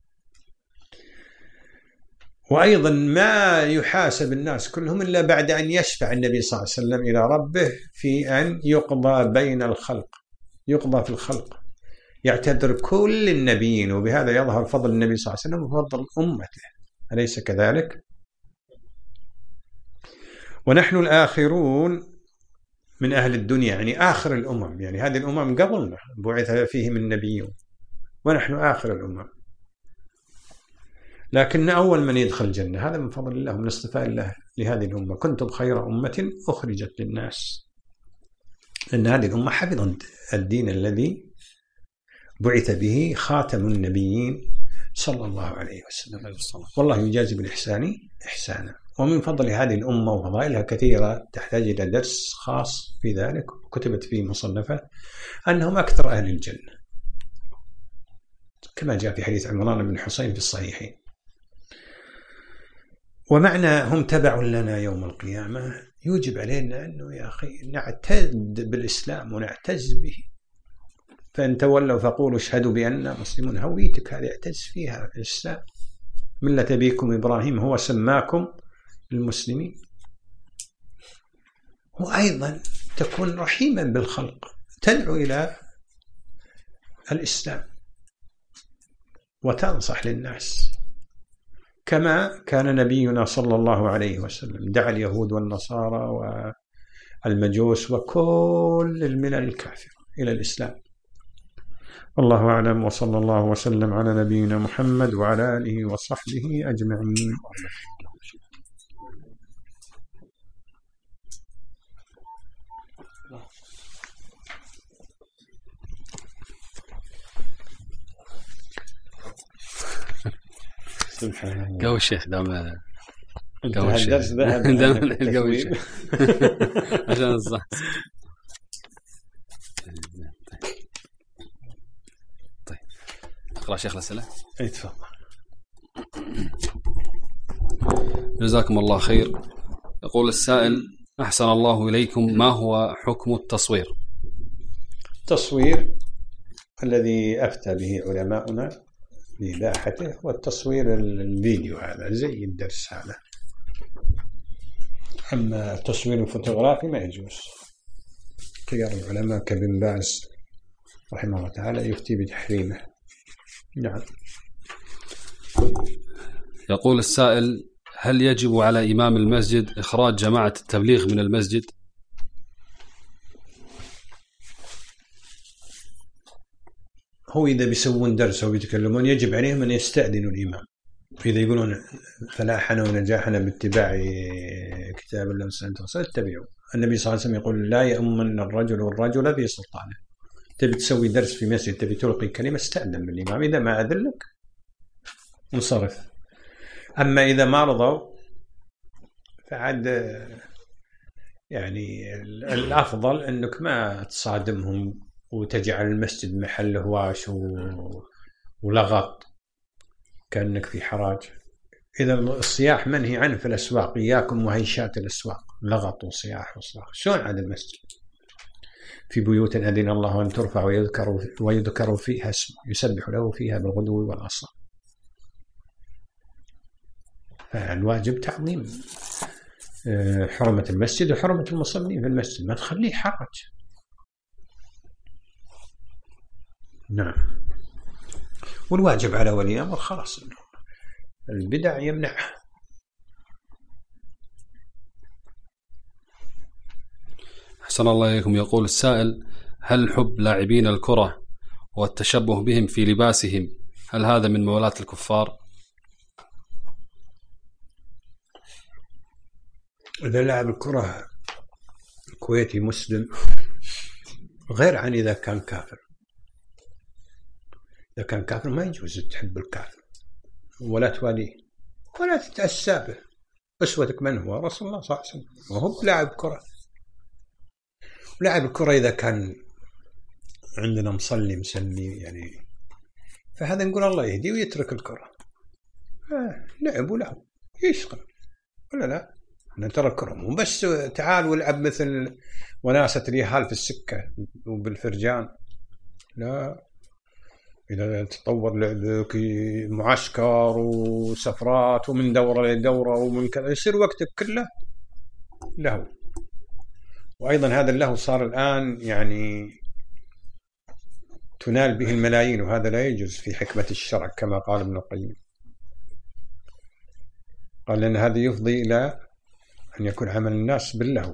وأيضا ما يحاسب الناس كلهم إلا بعد أن يشفع النبي صلى الله عليه وسلم إلى ربه في أن يقضى بين الخلق، يقضى في الخلق، يعتذر كل النبيين، وبهذا يظهر فضل النبي صلى الله عليه وسلم وفضل أمته، أليس كذلك؟ ونحن الآخرون من أهل الدنيا، يعني آخر الأمم، يعني هذه الأمم قبلنا بعث فيهم النبيون، ونحن آخر الأمم، لكن أول من يدخل الجنة. هذا من فضل الله ومن اصطفاء الله لهذه الأمة. كنتم خير أمة أخرجت للناس. لأن هذه الأمة حفظت الدين الذي بعث به خاتم النبيين صلى الله عليه وسلم. والله يجازي بالإحسان إحسانا. ومن فضل هذه الأمة وفضائلها كثيرة تحتاج إلى درس خاص في ذلك، كتبت فيه مصنفة أنهم أكثر أهل الجنة كما جاء في حديث عمران بن حسين في الصحيحين. ومعنى هم تبع لنا يوم القيامة يوجب علينا أنه يا أخي نعتز بالإسلام ونعتز به. فإن تولوا فقولوا اشهدوا بأننا مسلمون. هويتك هذه اعتز فيها الإسلام، ملة أبيكم إبراهيم هو سماكم المسلمين. وأيضا تكون رحيما بالخلق، تدعو إلى الإسلام وتنصح للناس كما كان نبينا صلى الله عليه وسلم دعا اليهود والنصارى والمجوس وكل الملل الكافرة إلى الإسلام. والله أعلم، وصلى الله وسلم على نبينا محمد وعلى آله وصحبه أجمعين. قوي الشيخ دام قوي الشيخ دام قوي الشيخ عشان الصح. طيب اقرأ شيخ الأسئلة. تفضل. جزاكم الله خير. يقول السائل: أحسن الله إليكم، ما هو حكم التصوير؟ التصوير الذي أفتى به علماؤنا بإباحته والتصوير الفيديو، هذا زي الدرس هذا. أما التصوير الفوتوغرافي ما يجوز. كبار العلماء كابن باز رحمه الله تعالى يفتي بتحريمه. نعم. يقول السائل: هل يجب على إمام المسجد إخراج جماعة التبليغ من المسجد؟ هو إذا بيسوون درس أو بيتكلمون يجب عليهم أن يستأذنوا الإمام. إذا يقولون فلاحنا ونجاحنا باتباع كتاب الله وسنة الرسول اتبعوا. النبي صلى الله عليه وسلم يقول: لا يؤمن الرجل والرجل في سلطانه. تبي تسوي درس في مسجد، تبي تلقي كلمة، استأذن بالإمام، إذا ما أذلك انصرف. أما إذا ما رضوا فعد يعني الأفضل أنك ما تصادمهم وتجعل المسجد محل هواش ولغط كأنك في حراج. إذا الصياح منهي عنه في الأسواق، إياكم وهيشات الأسواق، لغط وصياح وصراخ. شلون عاد المسجد؟ في بيوت أذن الله أن ترفع ويذكر فيها اسمه يسبح له فيها بالغدو والآصال. فالواجب تعظيم حرمة المسجد وحرمة المصلين في المسجد، ما تخليه حرج. نعم. والواجب على ولي الأمر خلاص البدع يمنعها. أحسن الله إليكم. يقول السائل: هل حب لاعبين الكرة والتشبه بهم في لباسهم هل هذا من موالاة الكفار؟ إذا لاعب الكرة كويتي مسلم غير عن إذا كان كافر. إذا كان كافر ما يجوز تحب الكافر ولا تواليه ولا تتأسى به. أسوتك من هو؟ رسول الله صلى الله عليه وسلم، وهو لاعب كرة. لاعب الكرة إذا كان عندنا مصلي مسلي يعني فهذا نقول الله يهدي ويترك الكرة. لعب وله يشغل ولا لا؟ نترى الكرة مو بس تعال والعب مثل وناسة ريحال في السكة وبالفرجان، لا. إذا تطور لعبك معسكر وسفرات ومن دورة لدورة ومن كذا يصير وقتك كله له. وأيضا هذا اللهو صار الآن يعني تنال به الملايين، وهذا لا يجوز في حكمة الشرع كما قال ابن القيم. قال لأن هذا يفضي إلى أن يكون عمل الناس باللهو.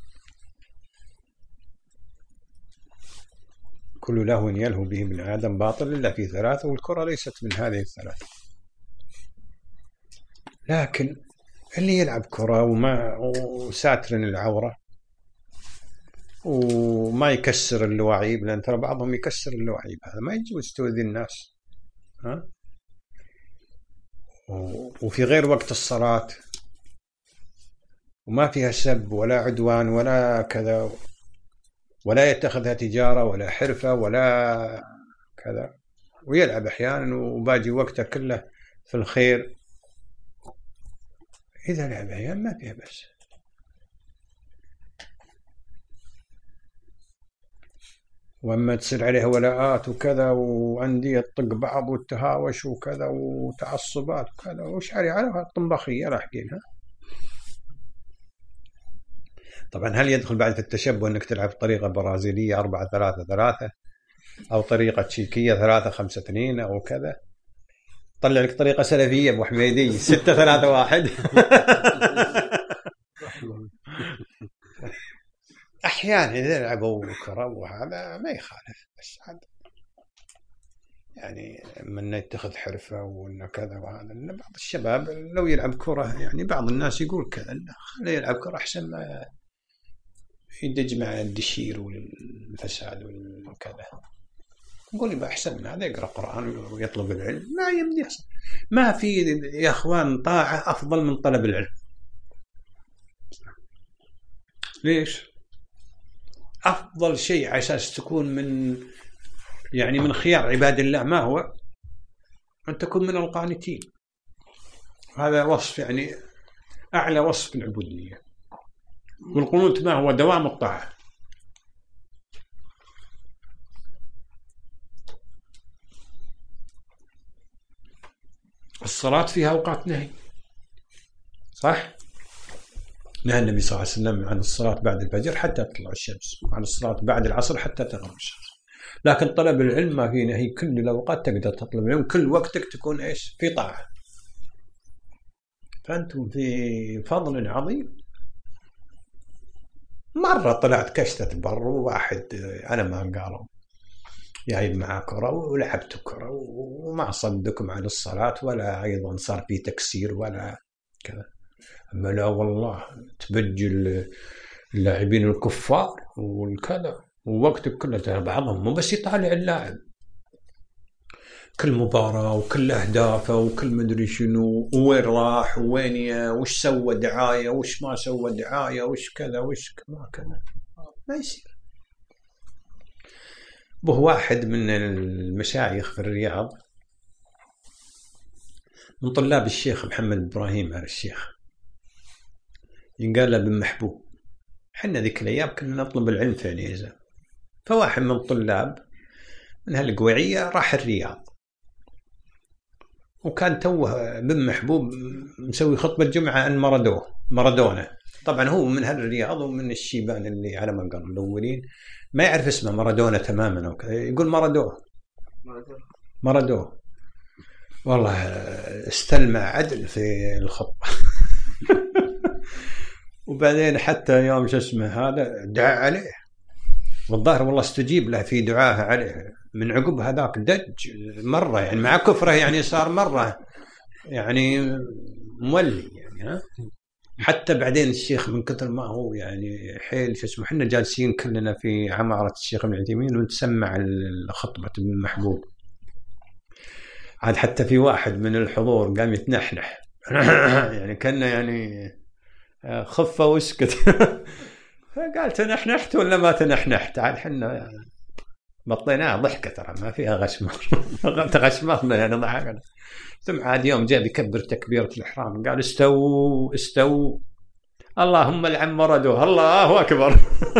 كل لهو يلهو به ابن آدم باطل إلا في ثلاثة، والكرة ليست من هذه الثلاثة. لكن اللي يلعب كرة وساتر العورة وما يكسر اللواعيب، لأن ترى بعضهم يكسر اللواعيب، هذا ما يجوز تؤذي الناس. ها؟ وفي غير وقت الصلاة، وما فيها سب ولا عدوان ولا كذا، ولا يتخذها تجارة ولا حرفة ولا كذا، ويلعب أحيانا وباجي وقته كله في الخير. إذا لعب أحيانا ما فيها بس. وأما تصير عليه ولاءات وكذا وأندية تطق بعض والتهاوش وكذا وتعصبات وكذا، وش على الطنبخية راح قيلها. طبعا هل يدخل بعد في التشبه أنك تلعب طريقة برازيلية 4-3-3 أو طريقة تشيكية 3-5-2 أو كذا؟ طلع لك طريقة سلفية أبو حميدي 6-3-1. أحيانا إذا لعبوا كرة وهذا ما يخالف، بس عاد يعني من يتخذ حرفة وإنه كذا وهذا. إن بعض الشباب لو يلعب كرة، يعني بعض الناس يقول كذا، خليه يلعب كرة أحسن ما يدج مع الدشير والفساد وكذا. نقول يبقى أحسن من هذا يقرأ قرآن ويطلب العلم. ما يمدي أصلا، ما في يا أخوان طاعة أفضل من طلب العلم. ليش؟ أفضل شيء على أساس تكون من خيار عباد الله ما هو؟ أن تكون من القانتين. هذا وصف يعني أعلى وصف العبودية. والقنوت ما هو؟ دوام الطاعة. الصلاة فيها أوقات نهي، صح؟ نهى النبي صلى الله عليه وسلم عن الصلاة بعد الفجر حتى تطلع الشمس، وعن الصلاة بعد العصر حتى تغرب الشمس. لكن طلب العلم ما فيه نهي، كل الأوقات تقدر تطلب العلم، كل وقتك تكون إيش؟ في طاعة. فأنتم في فضل عظيم. مرة طلعت كشتة بر وواحد أنا ما قالوا جايب معاه كرة ولعبت كرة وما صدكم عن الصلاة ولا أيضا صار في تكسير ولا كذا. أما لا والله تبج اللاعبين الكفار والكذا، ووقتك كله بعضهم مو بس يطالع اللاعب، كل مباراة وكل أهدافه وكل مدري شنو وين راح وين وش سوى دعاية وش ما سوى دعاية وش كذا وش ما كذا. ما يصير. به واحد من المشايخ في الرياض من طلاب الشيخ محمد إبراهيم على الشيخ، ينقال له بن محبوب. حنا ذيك الأيام كنا نطلب العلم في عنيزة، فواحد من الطلاب من هالقويعية راح الرياض، وكان توه بن محبوب مسوي خطبة جمعة عن مارادونا. طبعا هو من هالرياض ومن الشيبان اللي على ما قالوا الأولين ما يعرف اسمه مارادونا تماما أو كذا، يقول مارادو. والله استلمع عدل في الخطبة. وبعدين حتى يوم شو اسمه هذا دعا عليه، والظاهر والله استجيب له في دعاه عليه. من عقب هذاك دج مرة، يعني مع كفره يعني صار مرة يعني مولي يعني. ها حتى بعدين الشيخ من كثر ما هو يعني حيل شو اسمه، احنا جالسين كلنا في عمارة الشيخ ابن عثيمين ونسمع الخطبة ابن محبوب، عاد حتى في واحد من الحضور قام يتنحنح يعني كنا يعني خفة واسكت. فقال تنحنحت ولا ما تنحنحت؟ عاد حنا بطيناها ضحكة، ترى ما فيها غشمر. تغشمرنا يعني ضحكنا. ثم عاد يوم جاء بيكبر تكبيرة الإحرام قال استووا اللهم لعن مردوه، الله أكبر.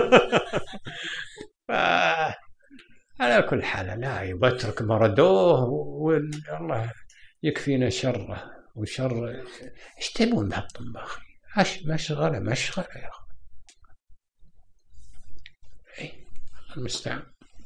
على كل حال لا يترك مردوه، والله يكفينا شره وشر. ايش تبون بهالطباخ؟ مشغلة يا أخي. المستعان.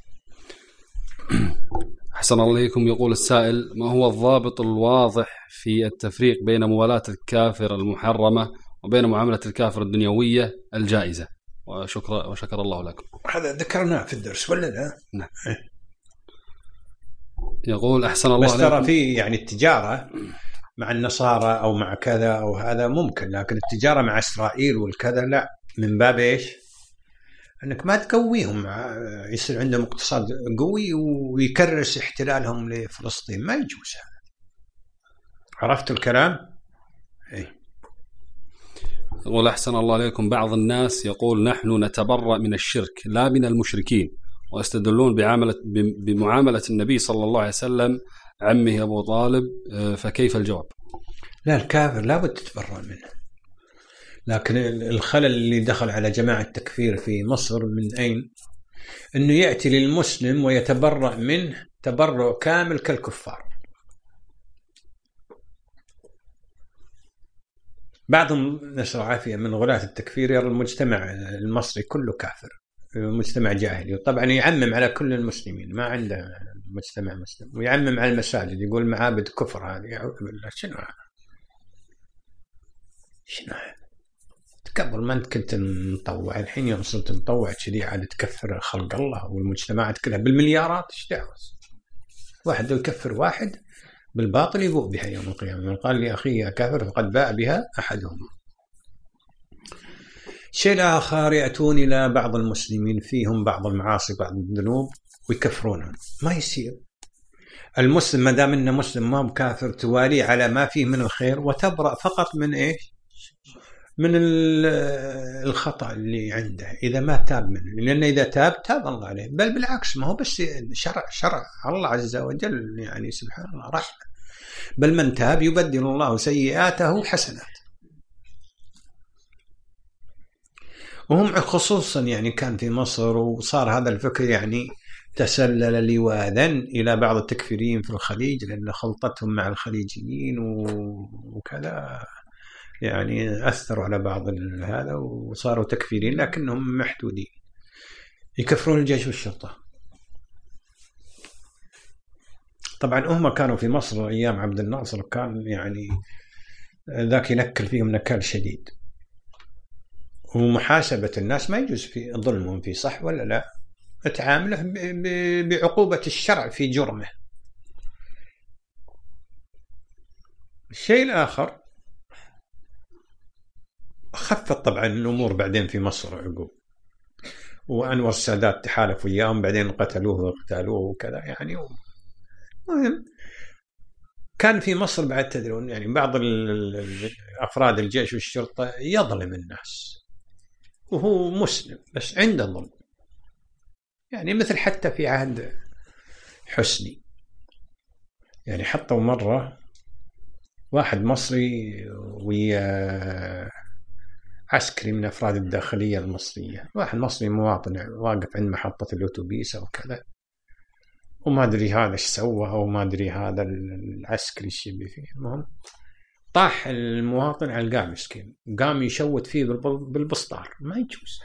أحسن الله إليكم. يقول السائل: ما هو الضابط الواضح في التفريق بين موالاة الكافر المحرمة وبين معاملة الكافر الدنيوية الجائزة؟ وشكر الله لكم. هذا ذكرناه في الدرس ولا لا؟ نعم. يقول: أحسن الله عليكم. بس ترى في يعني التجارة مع النصارى أو مع كذا أو هذا ممكن، لكن التجارة مع إسرائيل والكذا لا، من باب إيش؟ أنك ما تقويهم يصير عندهم اقتصاد قوي ويكرس احتلالهم لفلسطين، ما يجوز هذا. عرفت الكلام؟ إيه. يقول أحسن الله عليكم، بعض الناس يقول نحن نتبرأ من الشرك لا من المشركين، ويستدلون بمعاملة النبي صلى الله عليه وسلم عمه أبو طالب، فكيف الجواب؟ لا، الكافر لا بد تتبرأ منه، لكن الخلل اللي دخل على جماعة التكفير في مصر من أين؟ أنه يأتي للمسلم ويتبرأ منه تبرؤ كامل كالكفار. بعضهم نسأل العافية من غلاة التكفير يرى المجتمع المصري كله كافر، مجتمع جاهلي، وطبعا يعمم على كل المسلمين، ما عنده مجتمع مسلم، ويعمم على المساجد، يقول معابد كفر هذه. أعوذ بالله، شنو قبل ما أنت كنت مطوع، الحين يوم صرت مطوع كذي عاد تكفر خلق الله والمجتمعات كلها بالمليارات. إيش دعوة واحد يكفر واحد بالباطل يبوء بها يوم القيامة، من قال لي أخي يا كافر فقد باء بها أحدهم. شيء آخر، يأتون إلى بعض المسلمين فيهم بعض المعاصي بعض الذنوب ويكفرونهم. ما يصير. المسلم ما دام إنه مسلم ما هو كافر، توالي على ما فيه من الخير وتبرأ فقط من إيش؟ من الخطأ اللي عنده إذا ما تاب منه، لأن إذا تاب الله عليه. بل بالعكس، ما هو بس شرع الله عز وجل يعني سبحان الله رحمة، بل من تاب يبدل الله سيئاته حسنات. وهم خصوصا يعني كان في مصر وصار هذا الفكر يعني تسلل لواذا إلى بعض التكفيريين في الخليج، لأن خلطتهم مع الخليجيين وكذا يعني أثروا على بعض هذا وصاروا تكفيرين، لكنهم محدودين، يكفرون الجيش والشرطة. طبعا هم كانوا في مصر أيام عبد الناصر، كان يعني ذاك ينكل فيهم نكال شديد، ومحاسبة الناس ما يجوز في ظلمهم فيه، صح ولا لا؟ تعامله بعقوبة الشرع في جرمه. الشيء الآخر، خفت طبعا الأمور بعدين في مصر عقوب، وأنور السادات تحالف وياهم، بعدين قتلوه واغتالوه وكذا يعني. مهم كان في مصر بعد تدرون يعني بعض أفراد الجيش والشرطة يظلم الناس وهو مسلم بس عنده ظلم، يعني مثل حتى في عهد حسني يعني حطوا مرة واحد مصري ويا عسكري من أفراد الداخلية المصرية، واحد مصري مواطن واقف عند محطة الأوتوبيس أو كذا، وما أدري هذا إيش سوى أو ما أدري هذا العسكري إيش يبي فيه. المهم طاح المواطن على القام مسكين، قام يشوت فيه بالبسطار. ما يجوز.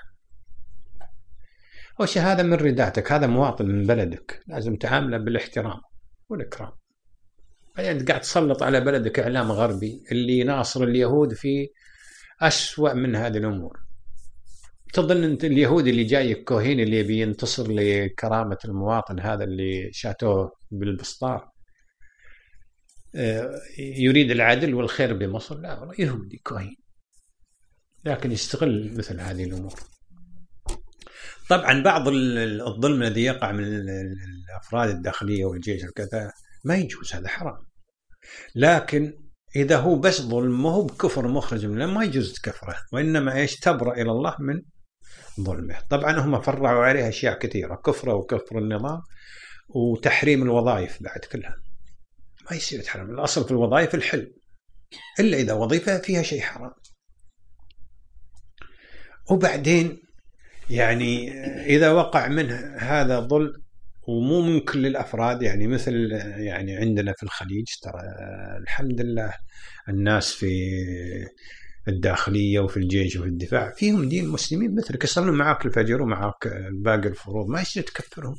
وش هذا من رداتك، هذا مواطن من بلدك، لازم تعامله بالاحترام والإكرام. بعدين قاعد تسلط على بلدك إعلام غربي اللي يناصر اليهود في أسوأ من هذه الأمور. تظن أنت اليهودي اللي جاي الكوهين اللي يبي ينتصر لكرامة المواطن هذا اللي شاتوه بالبسطار يريد العدل والخير بمصر؟ لا والله، يهودي كوهين، لكن يستغل مثل هذه الأمور. طبعا بعض الظلم الذي يقع من الأفراد الداخلية والجيش وكذا ما يجوز، هذا حرام، لكن إذا هو بس ظلم ما هو بكفر مخرج منه ما يجوز تكفره، وإنما إيش؟ تبرأ إلى الله من ظلمه. طبعا هم فرعوا عليه أشياء كثيرة، كفره وكفر النظام وتحريم الوظائف بعد كلها. ما يصير تحرم، الأصل في الوظائف الحل، إلا إذا وظيفة فيها شيء حرام. وبعدين يعني إذا وقع منه هذا ظلم ومو من كل الأفراد، يعني مثل يعني عندنا في الخليج ترى الحمد لله الناس في الداخلية وفي الجيش وفي الدفاع فيهم دين مسلمين مثلك، يصلون معاك الفجر ومعاك باقي الفروض، ما يصير تكفرهم.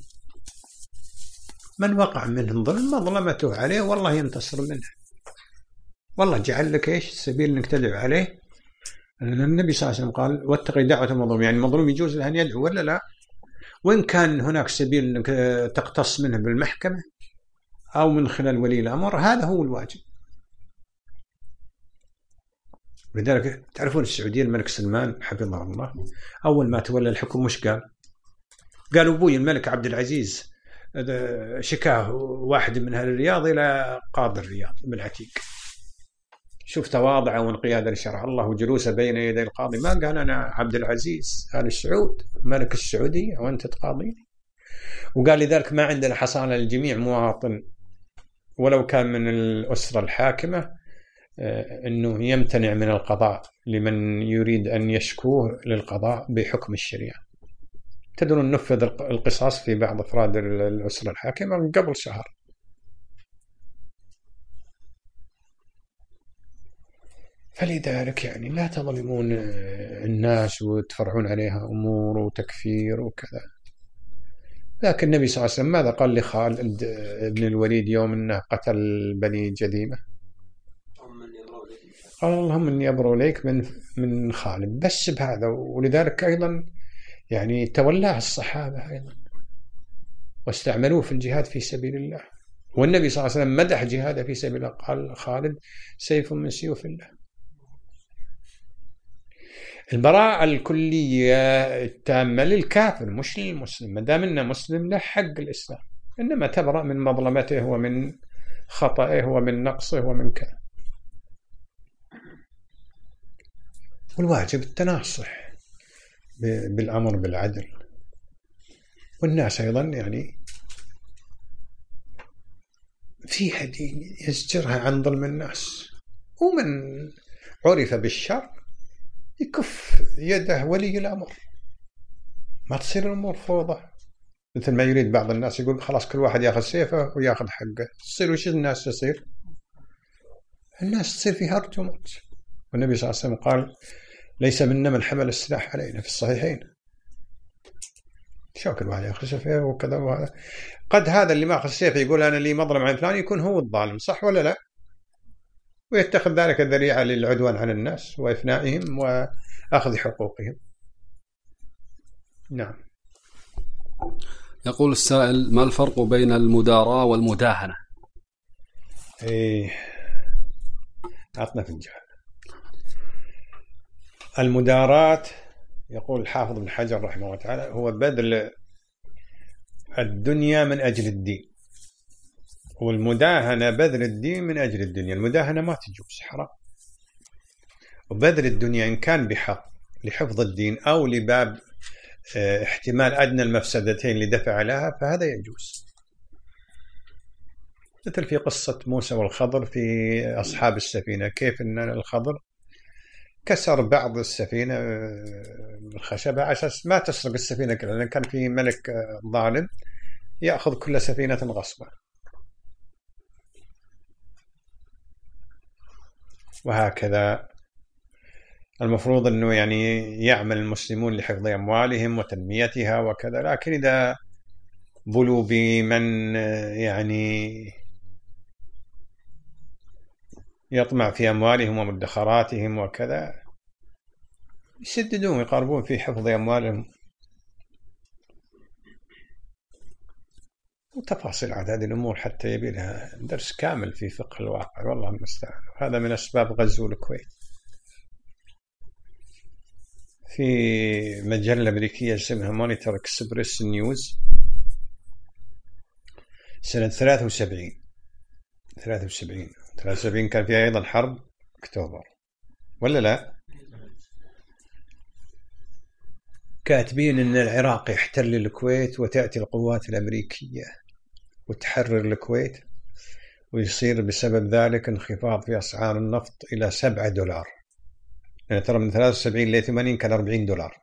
من وقع منهم ظلم ما ظلمته عليه والله ينتصر منه، والله جعل لك إيش السبيل إنك تدعو عليه. النبي صلى الله عليه وسلم قال واتقي دعوة المظلوم، يعني المظلوم يجوز له أن يدعو ولا لا؟ وإن كان هناك سبيل أنك تقتص منه بالمحكمة أو من خلال ولي الأمر، هذا هو الواجب. ولذلك تعرفون السعودية الملك سلمان حفظه الله أول ما تولى الحكم وش قال؟ قال أبوي الملك عبد العزيز شكاه واحد من أهل الرياض إلى قاضي الرياض بن عتيق. شوف تواضعه وانقياده لشرع الله وجلوسه بين يدي القاضي، ما قال أنا عبد العزيز آل السعود ملك السعودية وأنت تقاضيني. وقال لذلك ما عندنا حصانة للجميع مواطن ولو كان من الأسرة الحاكمة أنه يمتنع من القضاء لمن يريد أن يشكوه للقضاء بحكم الشريعة. تدرون نفذ القصاص في بعض أفراد الأسرة الحاكمة من قبل شهر. فلذلك يعني لا تظلمون الناس وتفرعون عليها أمور وتكفير وكذا. لكن النبي صلى الله عليه وسلم ماذا قال لخالد بن الوليد يوم أنه قتل بني جذيمة؟ قال اللهم إني أبرأ إليك من خالد، بس بهذا. ولذلك أيضا يعني تولاه الصحابة أيضا واستعملوه في الجهاد في سبيل الله. والنبي صلى الله عليه وسلم مدح جهاده في سبيل الله، قال خالد سيف من سيوف الله. البراءة الكلية التامة للكافر مش للمسلم، ما دام انه مسلم له حق الإسلام، إنما تبرأ من مظلمته ومن خطأه ومن نقصه ومن كذا. والواجب التناصح بالأمر بالعدل. والناس أيضا يعني فيها دين يزجرها عن ظلم الناس، ومن عرف بالشر يكف يده ولي الأمر، ما تصير الأمور فوضى مثل ما يريد بعض الناس، يقول خلاص كل واحد ياخذ سيفه وياخذ حقه. تصير وش الناس تصير؟ الناس تصير فيها هرجمات. والنبي صلى الله عليه وسلم قال ليس منا من حمل السلاح علينا في الصحيحين. شو كل واحد ياخذ سيفه وكذا وهذا. قد هذا اللي ما أخذ سيفه يقول أنا لي مظلم عن فلان يكون هو الظالم، صح ولا لا؟ ويتخذ ذلك ذريعة للعدوان على الناس وإفنائهم وأخذ حقوقهم. نعم. يقول السائل: ما الفرق بين المداراة والمداهنة؟ عطنا في الجهل. المداراة يقول الحافظ بن حجر رحمه الله تعالى هو بذل الدنيا من أجل الدين، والمداهنة بذل الدين من أجل الدنيا. المداهنة ما تجوز، حرام. وبذل الدنيا إن كان بحق لحفظ الدين أو لباب احتمال أدنى المفسدتين لدفع لها فهذا يجوز. مثل في قصة موسى والخضر في أصحاب السفينة، كيف أن الخضر كسر بعض السفينة الخشبة عشان ما تسرق السفينة كلها، لأن كان في ملك ظالم يأخذ كل سفينة غصبا. وهكذا المفروض أنه يعني يعمل المسلمون لحفظ أموالهم وتنميتها وكذا، لكن إذا بلوا بمن يعني يطمع في أموالهم ومدخراتهم وكذا يسددون ويقاربون في حفظ أموالهم. وتفاصيل عدد الأمور حتى يبي لها درس كامل في فقه الواقع، والله المستعان. هذا من أسباب غزو الكويت. في مجلة أمريكية اسمها مونيتور إكسبرس نيوز سنة 73 كان فيها أيضا حرب أكتوبر ولا لا؟ كاتبين أن العراق يحتل الكويت وتأتي القوات الأمريكية وتحرر الكويت، ويصير بسبب ذلك انخفاض في أسعار النفط إلى $7. يعني ترى من 73 ل 80 كان $40،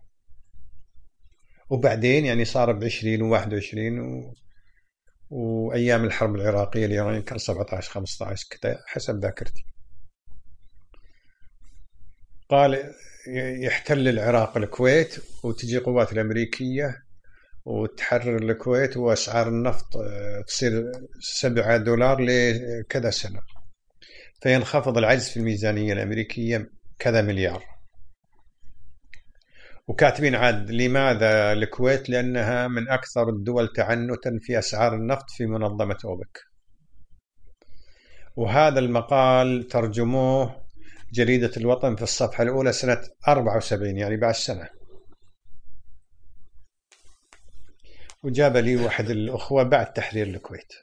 وبعدين يعني صار ب20 و21 وأيام الحرب العراقية الإيرانية كان 17-15 كذا حسب ذاكرتي. قال يحتل العراق الكويت وتجي قوات الأمريكية وتحرر الكويت وأسعار النفط تصير $7 لكذا سنة، فينخفض العجز في الميزانية الأمريكية كذا مليار. وكاتبين عاد لماذا الكويت؟ لأنها من أكثر الدول تعنتا في أسعار النفط في منظمة أوبك. وهذا المقال ترجموه جريدة الوطن في الصفحة الأولى سنة 74، يعني بعد سنة. وجاب لي واحد الأخوة بعد تحرير الكويت.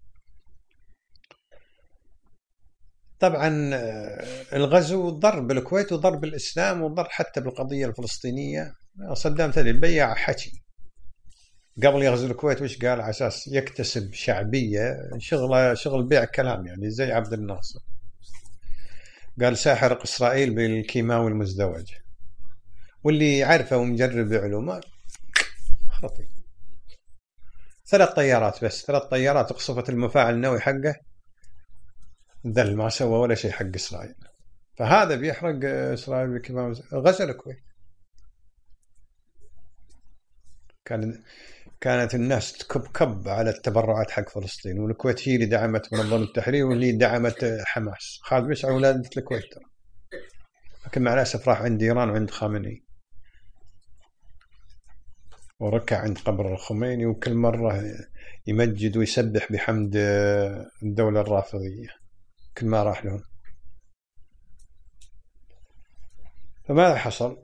طبعا الغزو ضر بالكويت وضر بالإسلام وضر حتى بالقضية الفلسطينية. صدام تدري بيع حكي قبل يغزو الكويت، وش قال على أساس يكتسب شعبية، شغل بيع كلام، يعني زي عبد الناصر. قال ساحرق إسرائيل بالكيماوي المزدوج، واللي عارفه ومجرب علومه خطير. 3 طيارات بس، 3 طيارات قصفت المفاعل النووي حقه، ذل ما سوى ولا شيء حق إسرائيل. فهذا بيحرق إسرائيل بالكيماوي. غزا الكويت، كانت الناس تكب على التبرعات حق فلسطين، والكويت هي اللي دعمت منظمة التحرير واللي دعمت حماس. خالد مشعل ولادة الكويت، لكن مع الأسف راح عند إيران وعند خامنئي وركع عند قبر الخميني، وكل مرة يمجد ويسبح بحمد الدولة الرافضية كل ما راح لهم. فماذا حصل؟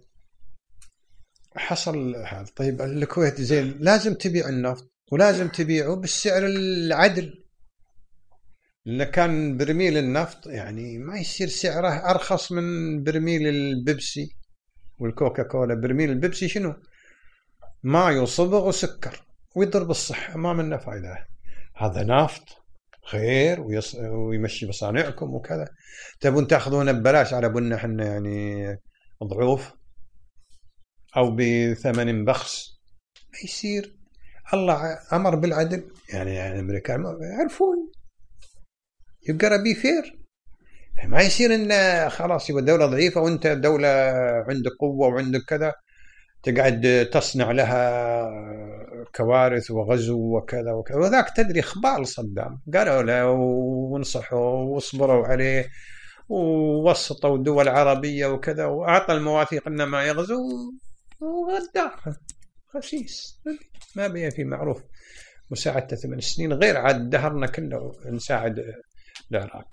حصل هذا. طيب الكويت زين، لازم تبيع النفط ولازم تبيعه بالسعر العدل، لأن كان برميل النفط يعني ما يصير سعره أرخص من برميل البيبسي والكوكا كولا. برميل البيبسي شنو؟ ماء وصبغ وسكر ويضر بالصحة، ما منه فايدة. هذا نفط خير ويمشي مصانعكم وكذا، تبون تأخذونه ببلاش على بنا حنا يعني ضعوف أو بثمن بخس؟ ما يصير. الله أمر بالعدل، يعني الأمريكان يعرفون you gotta be fair. ما يصير إن خلاص يبقى دولة ضعيفة وأنت دولة عندك قوة وعندك كذا تقعد تصنع لها كوارث وغزو وكذا وكذا. وذاك تدري خبال صدام قالوا له ونصحوا وصبروا عليه ووسطوا الدول العربية وكذا، وأعطى المواثيق إنه ما يغزو وغدار خسيس. ما بيه في معروف مساعدة 8 سنين، غير عاد دهرنا كله نساعد العراق.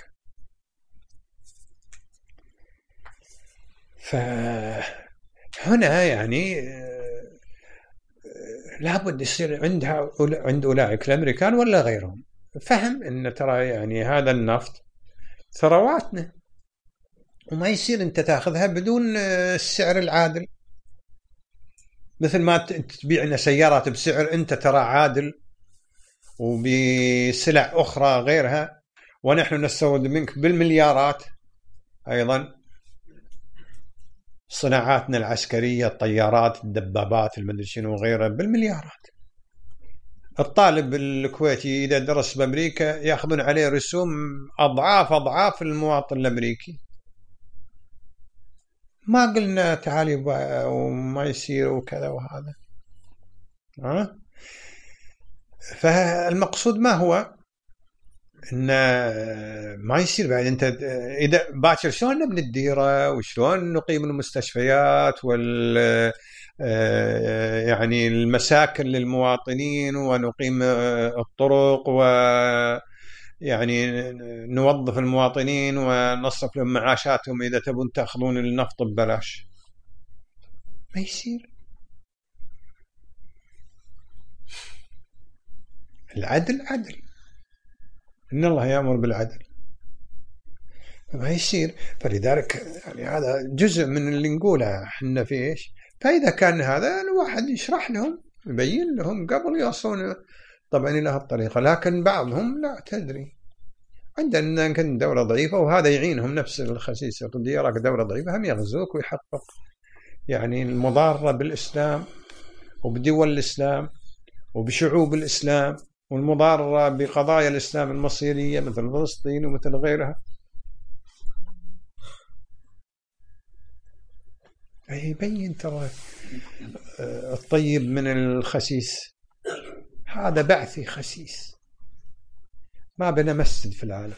فهنا يعني لابد يصير عند أولئك الأمريكان ولا غيرهم فهم إن ترى يعني هذا النفط ثرواتنا، وما يصير أنت تأخذها بدون السعر العادل. مثل ما تبيعنا سيارات بسعر أنت ترى عادل وبسلع أخرى غيرها، ونحن نستورد منك بالمليارات أيضا صناعاتنا العسكرية، الطيارات، الدبابات، المدري شنو وغيرها بالمليارات. الطالب الكويتي إذا درس بأمريكا يأخذون عليه رسوم أضعاف المواطن الأمريكي. ما قلنا تعالي وما يصير وكذا وهذا. فالمقصود ما هو إن ما يصير بعد أنت إذا باكر شلون نبني الديرة وشلون نقيم المستشفيات يعني المساكن للمواطنين ونقيم الطرق ويعني نوظف المواطنين ونصرف لهم معاشاتهم إذا تبون تأخذون النفط ببلاش. ما يصير. العدل عدل، إن الله يأمر بالعدل، ما يصير. فلذلك يعني هذا جزء من اللي نقوله احنا في ايش. فإذا كان هذا الواحد يشرح لهم يبين لهم قبل يوصلون طبعا إلى هالطريقة. لكن بعضهم لا تدري، عندنا يمكن دولة ضعيفة وهذا يعينهم نفس الخسيس يقول يراك دولة ضعيفة هم يغزوك ويحقق يعني المضارة بالإسلام وبدول الإسلام وبشعوب الإسلام والمضارة بقضايا الإسلام المصيرية مثل فلسطين ومثل غيرها. يبين ترى الطيب من الخسيس. هذا بعثي خسيس. ما بنا مسجد في العالم،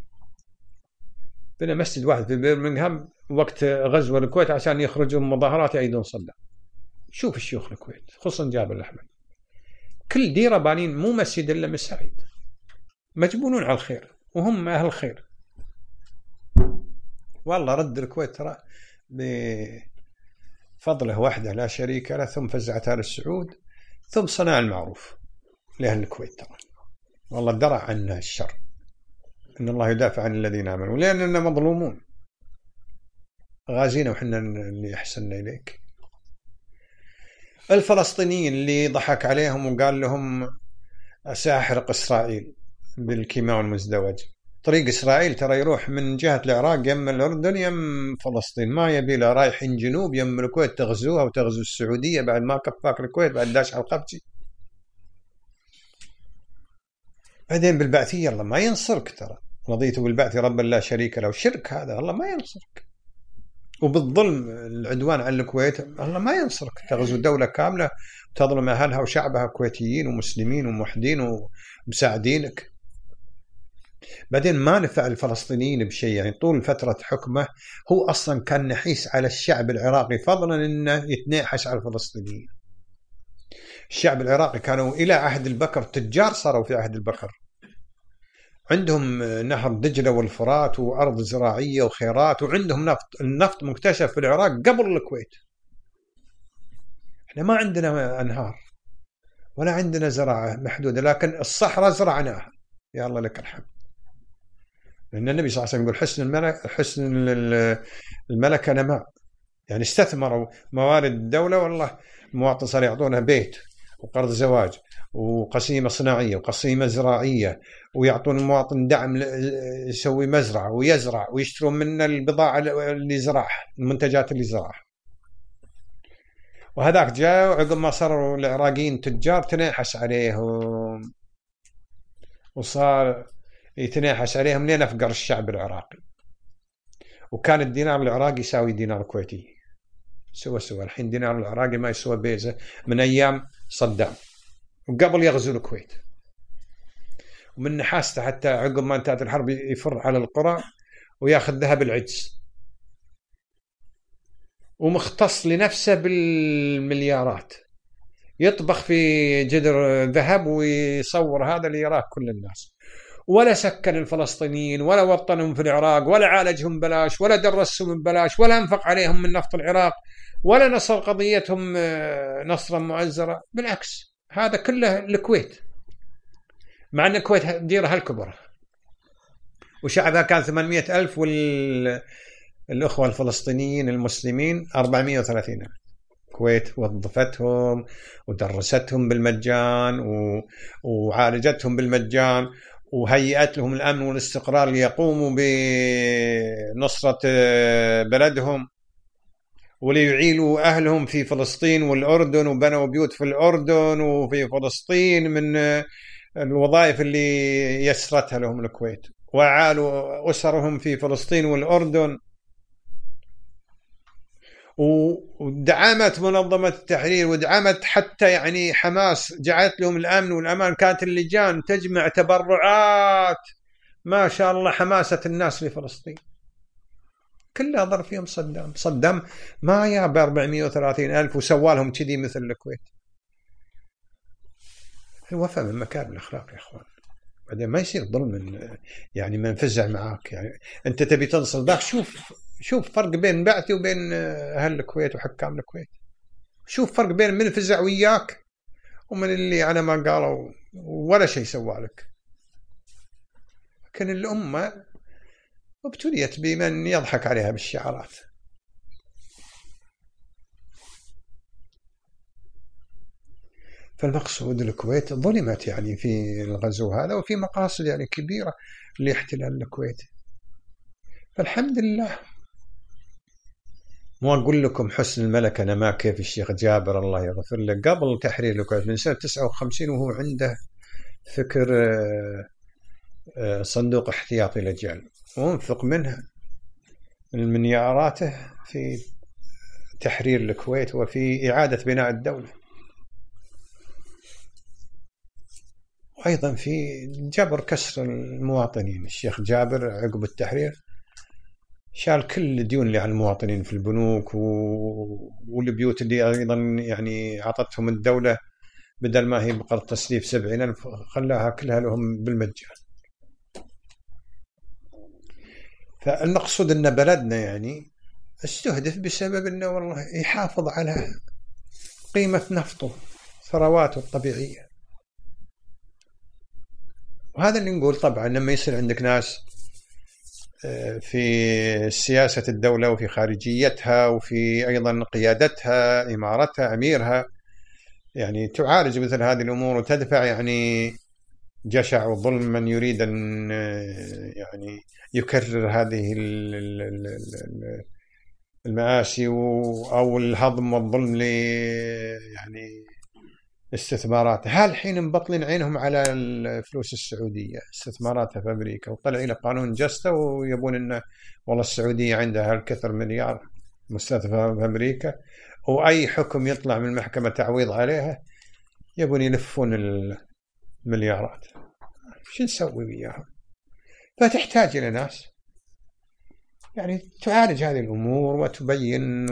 بنا مسجد واحد في برمنغهام وقت غزو الكويت عشان يخرجوا مظاهرات يعيدون صدام. شوف الشيوخ الكويت خصوصا جابر الأحمد كل ديرة بانين مو مسجد إلا مساجد، مجبولون على الخير وهم أهل الخير. والله رد الكويت ترى بفضله وحده لا شريك له، ثم فزعتها للسعود، ثم صنع المعروف لأهل الكويت ترى. والله درع عنا الشر، إن الله يدافع عن الذين آمنوا، لأننا مظلومون غازينا وحنا اللي أحسننا إليك. الفلسطينيين اللي ضحك عليهم وقال لهم سأحرق إسرائيل بالكيماوي المزدوج، طريق إسرائيل ترى يروح من جهة العراق يم الأردن يم فلسطين، ما يبي له رايحين جنوب يم الكويت تغزوها وتغزو السعودية بعد ما كفاك الكويت بعد داش على القبتي. بعدين بالبعثية الله ما ينصرك ترى، رضيت بالبعث ربا لا شريك له، شرك هذا الله ما ينصرك. وبالظلم العدوان على الكويت الله ما ينصرك، تغزو دولة كاملة تظلم أهلها وشعبها كويتيين ومسلمين وموحدين ومساعدينك. بعدين ما نفع الفلسطينيين بشيء، يعني طول فترة حكمه هو أصلا كان نحيس على الشعب العراقي، فضلا أنه يتناحش على الفلسطينيين. الشعب العراقي كانوا إلى عهد البكر تجار، صاروا في عهد البكر عندهم نهر دجلة والفرات وأرض زراعية وخيرات، وعندهم نفط. النفط مكتشف في العراق قبل الكويت. احنا ما عندنا أنهار ولا عندنا زراعة محدودة، لكن الصحراء زرعناها، يا الله لك الحمد. لأن النبي صلى الله عليه وسلم يقول حسن الملكة نماء، يعني استثمروا موارد الدولة. والله المواطن صار يعطونه بيت وقرض زواج وقسيمة صناعية وقسيمة زراعية، ويعطون المواطن دعم يسوي مزرعة ويزرع، ويشترون منه البضاعة اللي زرعها، المنتجات اللي زرعها. وهذاك جاء عقب ما صاروا العراقيين تجار تناحس عليهم، وصار يتناحس عليهم لين أفقر الشعب العراقي. وكان الدينار العراقي يساوي دينار كويتي سوا. الحين دينار العراقي ما يسوى بيزة من أيام صدام وقبل يغزو الكويت. ومن نحاسته حتى عقب ما انتهت الحرب يفر على القرى وياخذ ذهب العجز، ومختص لنفسه بالمليارات، يطبخ في جدر ذهب ويصور هذا اللي يراه كل الناس. ولا سكن الفلسطينيين ولا وطنهم في العراق ولا عالجهم بلاش ولا درسهم ببلاش ولا انفق عليهم من نفط العراق ولا نصر قضيتهم نصرا مؤزرا، بالعكس هذا كله الكويت، مع أن الكويت ديرها الكبرى وشعبها كان 800,000 والأخوة الفلسطينيين المسلمين 430,000. الكويت وظفتهم ودرستهم بالمجان وعالجتهم بالمجان وهيئت لهم الأمن والاستقرار ليقوموا بنصرة بلدهم وليعيلوا أهلهم في فلسطين والأردن، وبنوا بيوت في الأردن وفي فلسطين من الوظائف اللي يسرتها لهم الكويت، وعالوا أسرهم في فلسطين والأردن. ودعمت منظمة التحرير ودعمت حتى يعني حماس، جعلت لهم الأمن والأمان. كانت اللجان تجمع تبرعات، ما شاء الله حماسة الناس لفلسطين كلها ضر فيهم صدام ما يا ب430,000 وسوالهم كذي مثل الكويت. الوفاء من مكارم الأخلاق يا أخوان. بعدين ما يصير ظلم يعني ما نفزع معاك، يعني أنت تبي تنصر ذاك، شوف فرق بين بعثي وبين أهل الكويت وحكام الكويت. شوف فرق بين من فزع وياك ومن اللي على ما قالوا ولا شيء سوالك. لكن الأمة ابتليت بمن يضحك عليها بالشعارات. فالمقصود الكويت ظلمت يعني في الغزو هذا، وفي مقاصد يعني كبيرة لاحتلال الكويت. فالحمد لله. مو أقول لكم حسن الملكة نما كيف الشيخ جابر الله يغفر له قبل تحرير الكويت من سنة 59 وهو عنده فكر صندوق احتياطي للأجيال، وانفق منها من ملياراته في تحرير الكويت وفي إعادة بناء الدولة، وأيضا في جبر كسر المواطنين. الشيخ جابر عقب التحرير شال كل الديون اللي على المواطنين في البنوك والبيوت اللي أيضا يعني عطتهم الدولة بدل ما هي بقرض تسليف 70,000 خلاها كلها لهم بالمجان. فالمقصود أن بلدنا يعني استهدف بسبب أنه والله يحافظ على قيمة نفطه ثرواته الطبيعية. وهذا اللي نقول طبعا لما يصير عندك ناس في سياسة الدولة وفي خارجيتها وفي أيضا قيادتها إمارتها أميرها يعني تعالج مثل هذه الأمور وتدفع يعني جشع وظلم من يريد أن يعني يكرر هذه المآسي أو الهضم والظلم يعني استثمارات. هالحين مبطلين عينهم على الفلوس السعودية استثماراتها في أمريكا، وطلع إلى قانون جسته ويبون إنه والله السعودية عندها هالكثر مليار مستثمرة في أمريكا، وأي حكم يطلع من المحكمة تعويض عليها يبون يلفون المليارات. شو نسوي وياهم؟ فتحتاج إلى ناس يعني تعالج هذه الأمور وتبين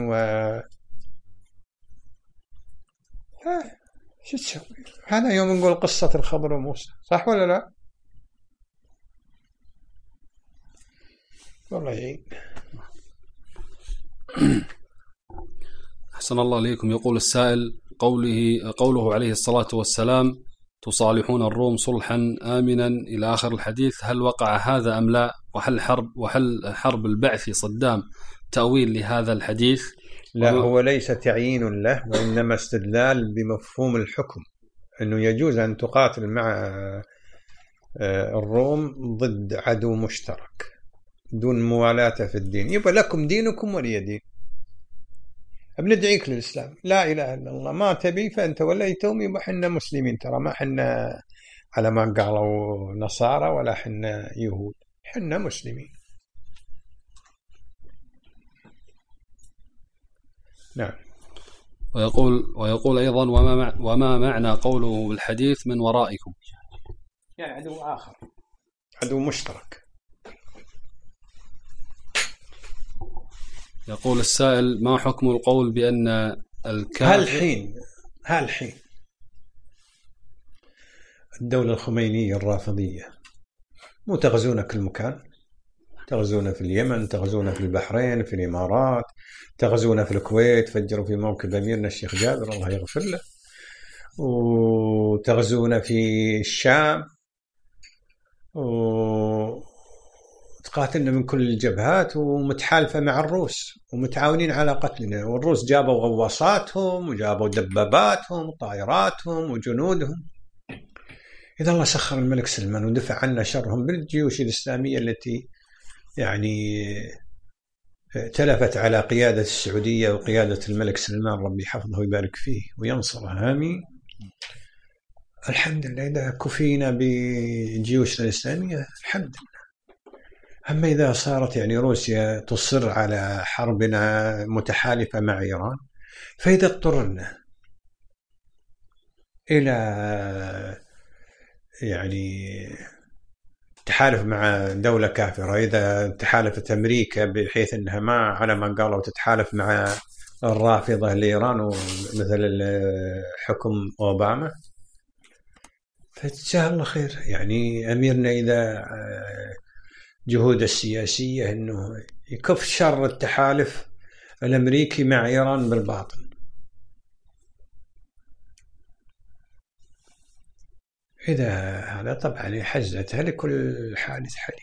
شو تسوي؟ هذا يوم نقول قصة الخضر وموسى، صح ولا لا؟ والله يعين. أحسن الله إليكم. يقول السائل قوله عليه الصلاة والسلام تصالحون الروم صلحا آمنا إلى آخر الحديث، هل وقع هذا أم لا؟ وهل حرب البعث صدام تأويل لهذا الحديث؟ لا، هو ليس تعيين له، وإنما استدلال بمفهوم الحكم أنه يجوز أن تقاتل مع الروم ضد عدو مشترك دون موالاة في الدين. يبقى لكم دينكم ولي دين. بندعيك للإسلام، لا إله إلا الله، ما تبي فأنت وليتهم يبقى حنا مسلمين، ترى ما حنا على ما قالوا نصارى ولا حنا يهود، حنا مسلمين. نعم. ويقول أيضا وما معنى قوله بالحديث من ورائكم؟ يعني عدو آخر، عدو مشترك. يقول السائل ما حكم القول بأن الكافر هالحين الدولة الخمينية الرافضية مو تغزون كل مكان، تغزون في اليمن، تغزون في البحرين، في الإمارات، تغزون في الكويت، فجروا في موكب أميرنا الشيخ جابر الله يغفر له، وتغزون في الشام، وتقاتلنا من كل الجبهات، ومتحالفة مع الروس ومتعاونين على قتلنا. والروس جابوا غواصاتهم وجابوا دباباتهم وطائراتهم وجنودهم. إذا الله سخر الملك سلمان ودفع عنا شرهم بالجيوش الإسلامية التي يعني تلفت على قيادة السعودية وقيادة الملك سلمان، ربي حفظه ويبارك فيه وينصره آمين. الحمد لله إذا كفينا بجيوشنا الإسلامية الحمد لله. أما إذا صارت يعني روسيا تصر على حربنا متحالفة مع إيران، فإذا اضطررنا إلى يعني تحالف مع دولة كافرة، إذا تحالفت أمريكا بحيث أنها ما على ما قالوا تتحالف مع الرافضة لإيران مثل حكم أوباما، فجزاه الله خير. يعني أميرنا إذا جهود السياسية أنه يكف شر التحالف الأمريكي مع إيران بالباطن. إذا هذا طبعا يحزتها لكل حادث حديث.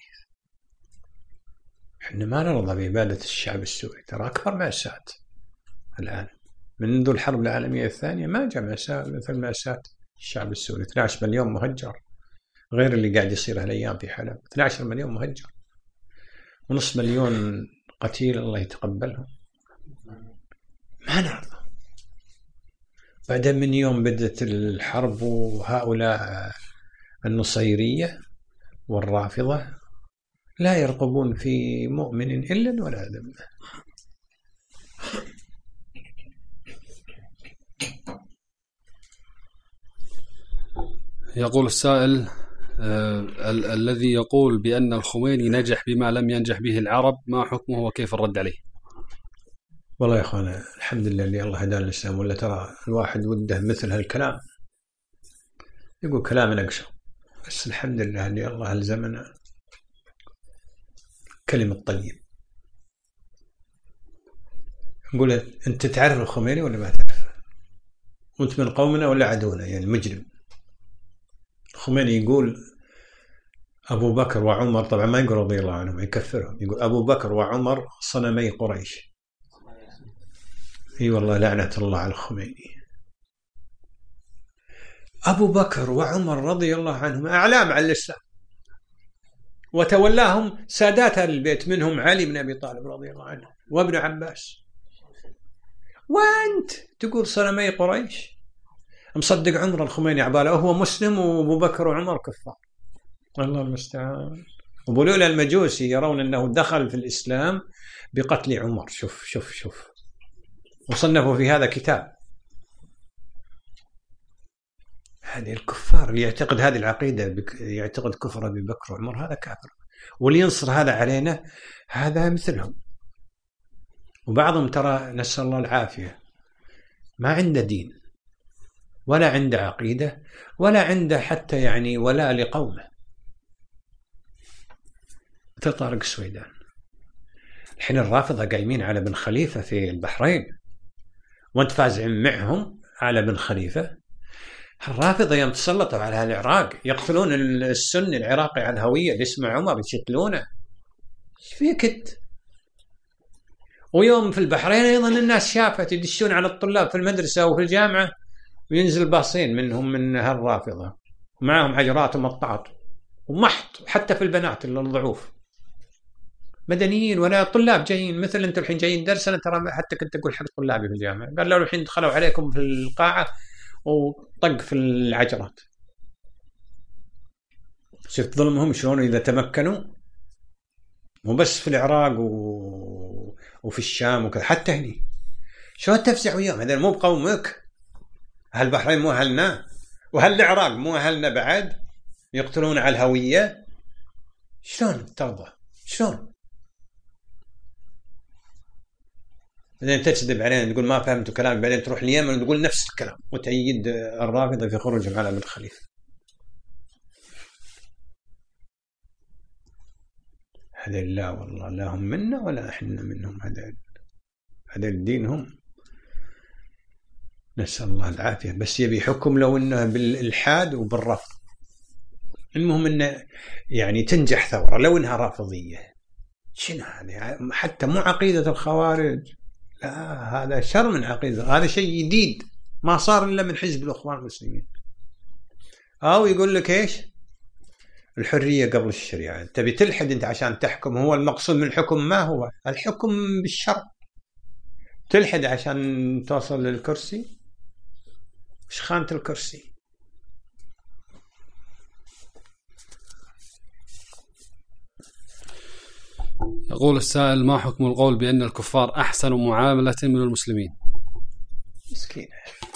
إحنا ما نرضى بإبادة الشعب السوري، ترى أكبر مأساة الآن منذ الحرب العالمية الثانية ما جاء مأساة مثل مأساة الشعب السوري. 12 مليون مهجر، غير اللي قاعد يصير هالأيام في حلب. 12 مليون مهجر ونص مليون قتيل، الله يتقبلهم. ما نرضى. بعد من يوم بدأت الحرب وهؤلاء النصيرية والرافضة لا يرقبون في مؤمن إلا ولا ذمة. يقول السائل الذي يقول بأن الخميني نجح بما لم ينجح به العرب، ما حكمه وكيف الرد عليه؟ والله يا أخوانا الحمد لله اللي الله هدانا الإسلام، ولا ترى الواحد وده مثل هالكلام يقول كلام نقشه، بس الحمد لله اللي الله ألزمنا كلمة طيب. نقول أنت تعرف الخميني ولا ما تعرفه؟ وأنت من قومنا ولا عدونا؟ يعني مجرم. الخميني يقول أبو بكر وعمر، طبعا ما يقول رضي الله عنهم، يكفرهم، يقول أبو بكر وعمر صنمي قريش. اي والله لعنة الله على الخميني. أبو بكر وعمر رضي الله عنهم أعلام على الإسلام، وتولاهم سادات أهل البيت، منهم علي بن أبي طالب رضي الله عنه وابن عباس، وأنت تقول صنمي قريش؟ مصدق عمر الخميني عباله هو مسلم وأبو بكر وعمر كفار. الله المستعان. أبو لؤلؤ المجوسي يرون أنه دخل في الإسلام بقتل عمر. شوف شوف شوف، وصنفوا في هذا كتاب. هذه الكفار اللي يعتقد هذه العقيدة، يعتقد كفر أبي بكر وعمر، هذا كافر. واللي ينصر هذا علينا هذا مثلهم. وبعضهم ترى نسأل الله العافية ما عنده دين ولا عنده عقيدة ولا عنده حتى يعني ولا لقومه. مثل طارق السويدان. الحين الرافضة قايمين على بن خليفة في البحرين، وانت فازع معهم على بن خليفة. الرافضة يوم تسلطوا على العراق يقتلون السني العراقي على الهوية اللي اسمه عمر، يشتلونه. ايش فيك انت؟ ويوم في البحرين ايضا الناس شافت يدشون على الطلاب في المدرسة وفي الجامعة، وينزل باصين منهم من هالرافضة ومعهم حجرات ومطاط ومحط، حتى في البنات الضعوف مدنيين ولا طلاب جايين. مثل انتم الحين جايين درسنا، ترى حتى كنت اقول حق طلابي في الجامعة، قال له الحين دخلوا عليكم في القاعة وطق في العجرات. شفت ظلمهم شلون إذا تمكنوا، مو بس في العراق وفي الشام وكذا، حتى هني شلون تفزع وياهم. هذا مو بقومك، هالبحرين مو أهلنا، وهالعراق مو أهلنا بعد، يقتلون على الهوية. شلون ترضى؟ شلون؟ بعدين تكذب علينا تقول ما فهمتوا كلامي، بعدين تروح اليمن وتقول نفس الكلام وتأيد الرافضة في خروجهم على بن خليفة. هذا لا والله، لا هم منا ولا احنا منهم. هذا الدين هم، نسأل الله العافية. بس يبي حكم لو انه بالإلحاد وبالرفض. المهم انه يعني تنجح ثورة لو انها رافضية. شنو هذا؟ حتى مو عقيدة الخوارج، لا هذا شر من عقيدة، هذا شيء جديد ما صار إلا من حزب الإخوان المسلمين. أو يقول لك إيش؟ الحرية قبل الشريعة. تبي تلحد أنت عشان تحكم، هو المقصود من الحكم ما هو؟ الحكم بالشرع. تلحد عشان توصل للكرسي، إيش خانة الكرسي؟ يقول السائل: ما حكم القول بأن الكفار أحسن معاملة من المسلمين؟ مسكين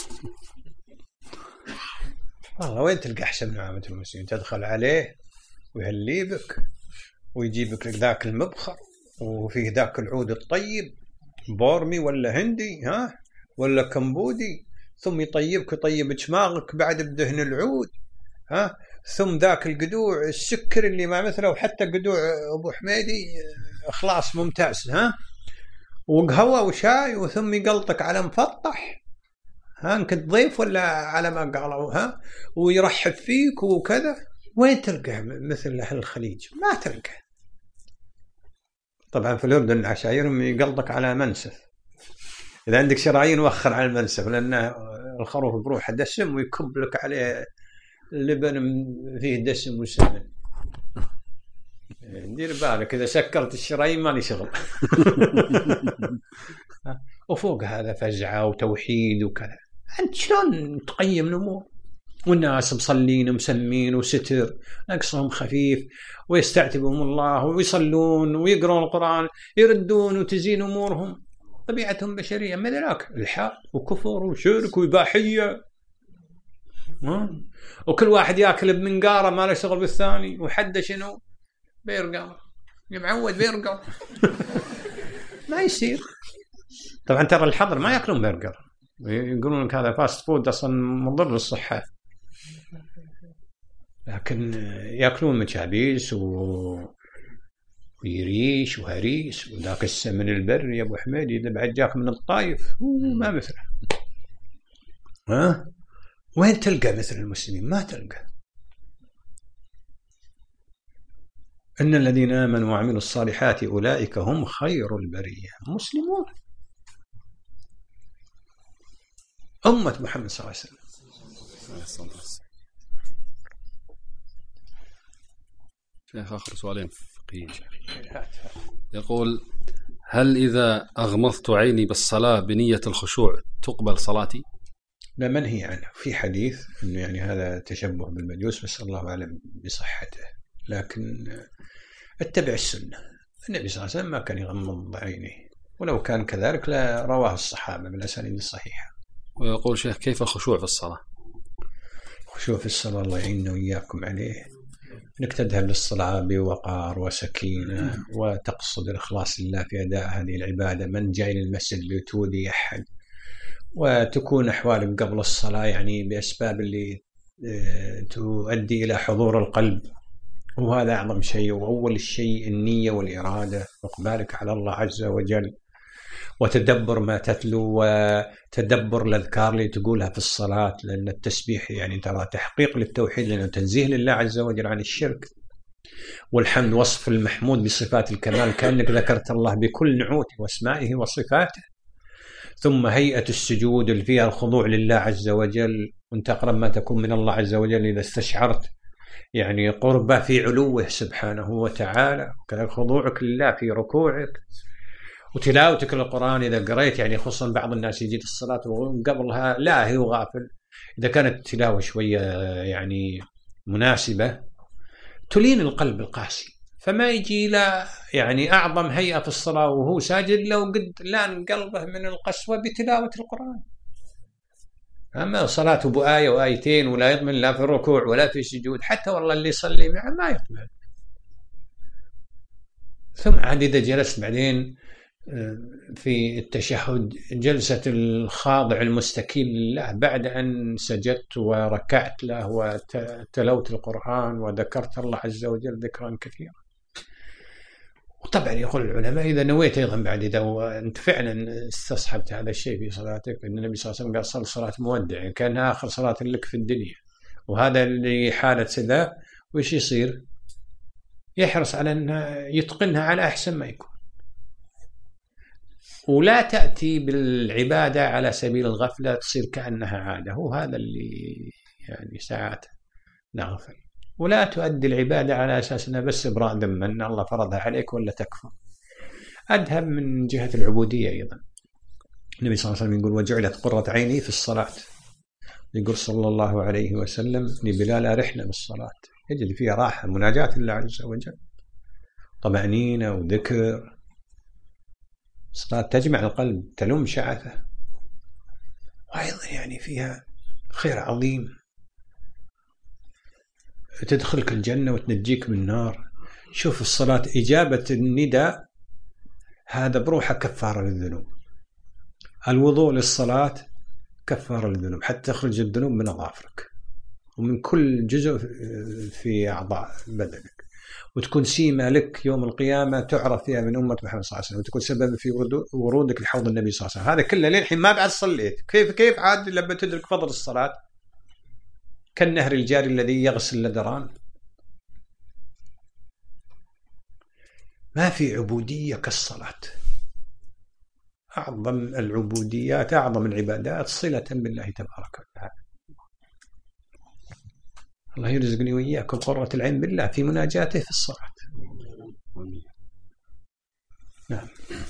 والله، وين تلقى أحسن معاملة المسلمين؟ تدخل عليه ويهلي بك ويجيبك ذاك المبخر وفيه ذاك العود الطيب، بورمي ولا هندي ولا كمبودي، ثم يطيبك ويطيب دماغك بعد بدهن العود، ثم ذاك القدوع السكر اللي ما مثله، وحتى قدوع أبو حميدي إخلاص ممتاز، وقهوة وشاي، وثم يقلطك على مفطح، انك ضيف ولا على ما قالوا، ويرحب فيك وكذا. وين تلقى مثل أهل الخليج؟ ما تلقى. طبعا في الأردن عشايرهم يقلطك على منسف، إذا عندك شرايين وخر على المنسف، لأن الخروف بروحه دسم ويكب لك عليه لبن فيه دسم وسمن. دير بالك إذا سكرت الشرايين ما لي شغل. وفوق هذا فزعة وتوحيد وكذا. أنت شلون تقيم الأمور؟ والناس مصلين ومسمين وستر، نقصهم خفيف، ويستعتبهم الله ويصلون ويقرون القرآن، يردون وتزين أمورهم، طبيعتهم بشرية. ما ذاك الحاد وكفر وشرك وإباحية، وكل واحد يأكل بمنقارة ما له شغل بالثاني، وحد شنو بيرقر، يمعود بيرقر. ما يصير. طبعا ترى الحضر ما يأكلون برجر، يقولون لك هذا فاست فود أصلا مضر للصحة، لكن يأكلون مشابيس ويريش وهريس، وذاك السمن البر يا أبو حميد إذا بعد جاك من الطايف ما مثله. وين تلقى مثل المسلمين؟ ما تلقى. إن الذين آمنوا وعملوا الصالحات أولئك هم خير البرية. مسلمون أمة محمد صلى الله عليه وسلم. شيخ آخر سؤالين فقهيين. يقول: هل إذا أغمضت عيني بالصلاة بنية الخشوع تقبل صلاتي؟ لا، منهي عنه. في حديث أنه يعني هذا تشبه بالمجوس، بس الله أعلم بصحته، لكن اتبع السنة. النبي صلى الله عليه وسلم ما كان يغمض عينيه، ولو كان كذلك لا رواه الصحابة بالأسانيد الصحيحة. ويقول شيخ: كيف الخشوع في الصلاة؟ الخشوع في الصلاة الله يعيننا وإياكم عليه، أنك تذهب للصلاة بوقار وسكينة، وتقصد الإخلاص لله في أداء هذه العبادة. من جاي للمسجد لتؤذي أحد، وتكون أحوالك قبل الصلاة يعني بأسباب اللي تؤدي إلى حضور القلب، وهذا أعظم شيء. وأول شيء النية والإرادة، وإقبالك على الله عز وجل، وتدبر ما تتلو، وتدبر الأذكار اللي تقولها في الصلاة، لأن التسبيح يعني ترى تحقيق للتوحيد، لأنه تنزيه لله عز وجل عن الشرك. والحمد وصف المحمود بصفات الكمال، كأنك ذكرت الله بكل نعوته واسمائه وصفاته. ثم هيئة السجود اللي فيها الخضوع لله عز وجل، وانت أقرب ما تكون من الله عز وجل إذا استشعرت يعني قربه في علوه سبحانه وتعالى، وكذلك خضوعك لله في ركوعك، وتلاوتك للقرآن إذا قريت. يعني خصوصا بعض الناس يجي الصلاة وقبلها لاهي وغافل، إذا كانت التلاوة شوية يعني مناسبة تلين القلب القاسي، فما يجي لا يعني أعظم هيئة في الصلاة وهو ساجد لو قد لان قلبه من القسوة بتلاوة القرآن. أما صلاته بآية وآيتين ولا يطمن لا في الركوع ولا في السجود، حتى والله اللي يصلي معه ما يطمن. ثم عاد إذا جلست بعدين في التشهد جلسة الخاضع المستكين لله بعد أن سجدت وركعت له وتلوت القرآن وذكرت الله عز وجل ذكرا كثيرا. وطبعا يقول العلماء إذا نويت أيضا بعد، إذا أنت فعلا استصحبت هذا الشيء في صلاتك، إن النبي صلى الله عليه وسلم قال صل صلاة مودع، يعني كانها آخر صلاة لك في الدنيا، وهذا اللي حالة سذا، وإيش يصير؟ يحرص على أن يتقنها على أحسن ما يكون، ولا تأتي بالعبادة على سبيل الغفلة تصير كأنها عادة. وهذا اللي يعني ساعات نغفل، ولا تؤدي العبادة على أساس أنها بس إبراء ذمة أن الله فرضها عليك ولا تكفر. أذهب من جهة العبودية أيضا. النبي صلى الله عليه وسلم يقول: وجعلت قرة عيني في الصلاة. يقول صلى الله عليه وسلم لبلال: أرحنا بالصلاة، يجد فيها راحة، مناجاة الله عز وجل، طمأنينة وذكر. الصلاة تجمع القلب، تلم شعثه، وأيضا يعني فيها خير عظيم، تدخلك الجنة وتنجيك من النار. شوف الصلاة إجابة النداء هذا بروحه كفارة للذنوب. الوضوء للصلاة كفارة للذنوب، حتى تخرج الذنوب من أظافرك ومن كل جزء في أعضاء بدنك، وتكون سيمة لك يوم القيامة تعرف فيها من أمة محمد صلى الله عليه وسلم، وتكون سبب في ورودك لحوض النبي صلى الله عليه وسلم. هذا كله للحين ما بعد صليت، كيف عاد لما تدرك فضل الصلاة؟ كالنهر الجاري الذي يغسل الأدران. ما في عبودية كالصلاة. أعظم العبوديات، أعظم العبادات صلة بالله تبارك وتعالى. الله يرزقني وإياكم قرة العين بالله في مناجاته في الصلاة. نعم.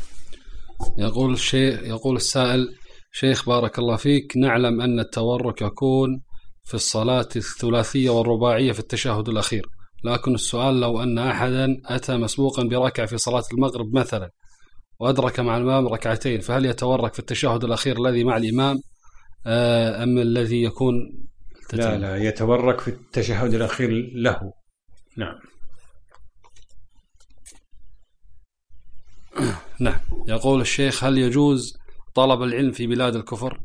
يقول السائل: شيخ بارك الله فيك، نعلم أن التورك يكون في الصلاة الثلاثية والرباعية في التشهد الأخير، لكن السؤال: لو أن أحدا أتى مسبوقا بركعة في صلاة المغرب مثلا وأدرك مع الإمام ركعتين، فهل يتورك في التشهد الأخير الذي مع الإمام أم الذي يكون لا يتورك في التشهد الأخير له. نعم. نعم. يقول الشيخ: هل يجوز طلب العلم في بلاد الكفر؟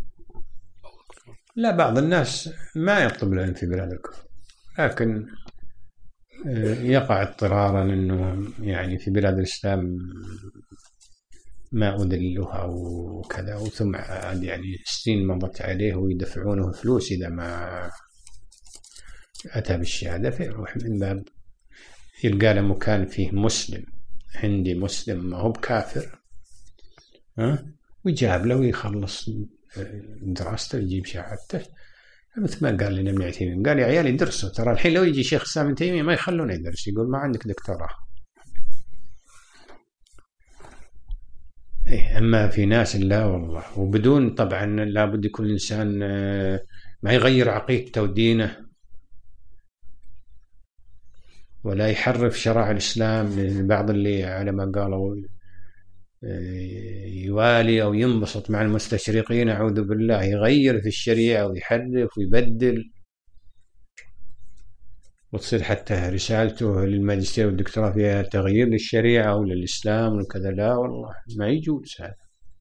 لا، بعض الناس ما يطلب العلم في بلاد الكفر، لكن يقع اضطرارا أنه يعني في بلاد الإسلام ما أدلها وكذا، وثم عاد يعني سنين مضت عليه ويدفعونه فلوس إذا ما أتى بالشهادة، فيروح من باب يلقى له مكان فيه مسلم، عندي مسلم ما هو بكافر، ويجاب له ويخلص دراسته ويجيب شهادته. مثل ما قال لنا ابن عثيمين، قال يا عيالي درسوا، ترى الحين لو يجي شيخ الإسلام ابن تيمية ما يخلونه يدرس، يقول ما عندك دكتوراه. أما في ناس لا والله، وبدون طبعا لابد يكون الإنسان ما يغير عقيدته ودينه ولا يحرف شرع الإسلام، لأن بعض اللي على ما قالوا يوالي أو ينبسط مع المستشرقين أعوذ بالله، يغير في الشريعة ويحرف ويبدل، وتصير حتى رسالته للماجستير والدكتوراه فيها تغيير للشريعة أو للإسلام وكذا. لا والله ما يجوز هذا.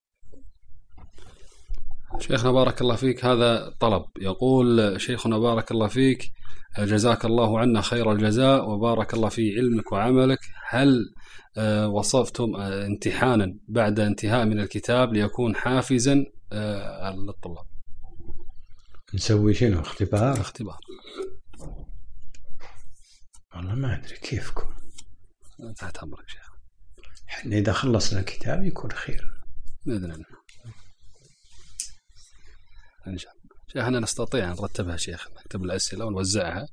شيخنا بارك الله فيك، هذا طلب. يقول شيخنا بارك الله فيك، جزاك الله عنا خير الجزاء وبارك الله في علمك وعملك، هل وصفتم امتحانا بعد انتهاء من الكتاب ليكون حافزا للطلاب؟ نسوي شنو؟ اختبار؟ اختبار. والله ما أدري كيفكم. تحت أمرك شيخ. احنا إذا خلصنا الكتاب يكون خير بإذن الله إن شاء الله. شيخنا نستطيع أن نرتبها شيخ، نكتب الأسئلة ونوزعها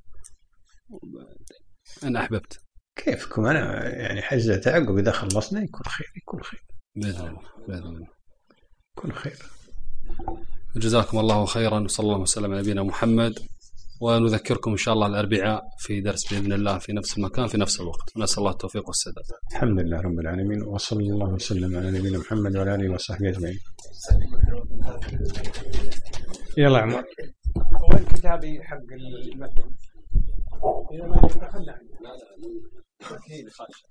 أنا أحببت. كيفكم، أنا يعني حجة تعقب إذا خلصنا يكون خير، يكون خير بإذن الله، بإذن الله يكون خير. جزاكم الله خيرا، وصلى الله وسلم على نبينا محمد. ونذكركم إن شاء الله الأربعاء في درس بإذن الله في نفس المكان في نفس الوقت. نسأل الله التوفيق والسداد. الحمد لله رب العالمين، وصلى الله وسلم على نبينا محمد وعلى آله وصحبه أجمعين. يلا عمر، وين كتابي حق المتن؟ إذا ما دخلنا أكيد خالص.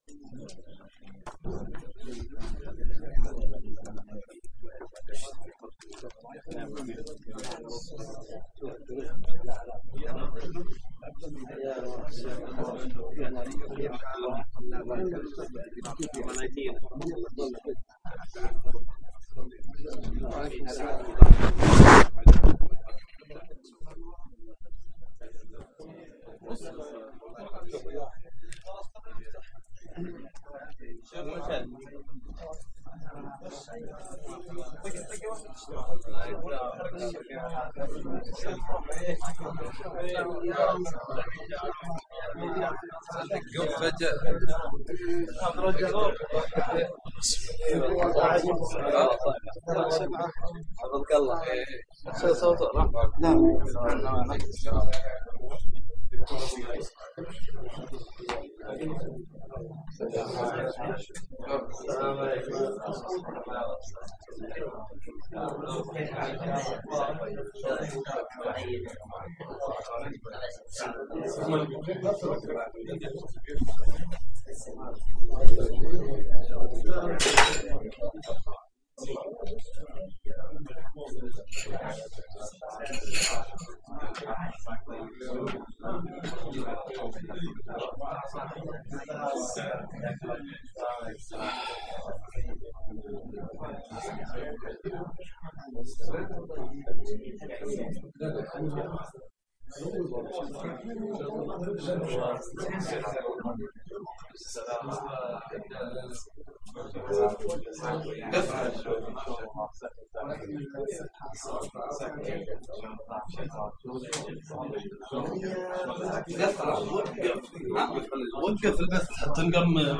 وقف البث حتى نقم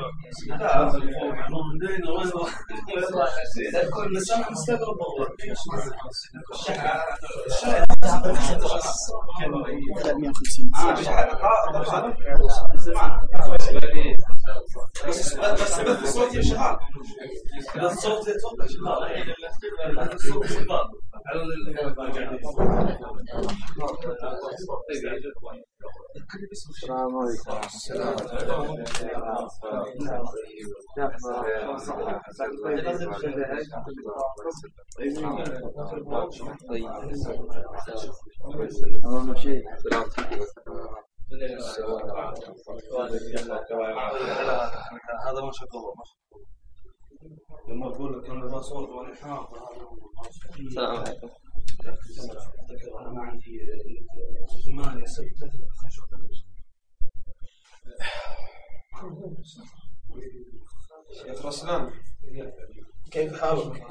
كل سنة نستغرب والله. بس الصوت شغال، الصوت يتوقع شغال، الصوت شغال على السلام عليكم. السلام عليكم. هذا ما شاء الله لما اقول لك انا بصور وانا حاضر. السلام عليكم. انا عندي 8 6 شيخ رسلان كيف حالك؟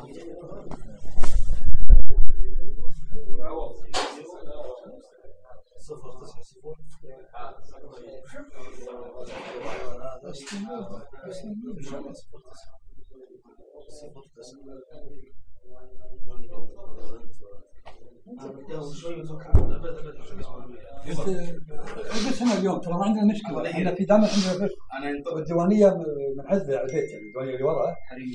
بس هنا اليوم ترى ما عندنا مشكلة، احنا في دائما عندنا بس الديوانية منعزلة على البيت، يعني الديوانية اللي ورا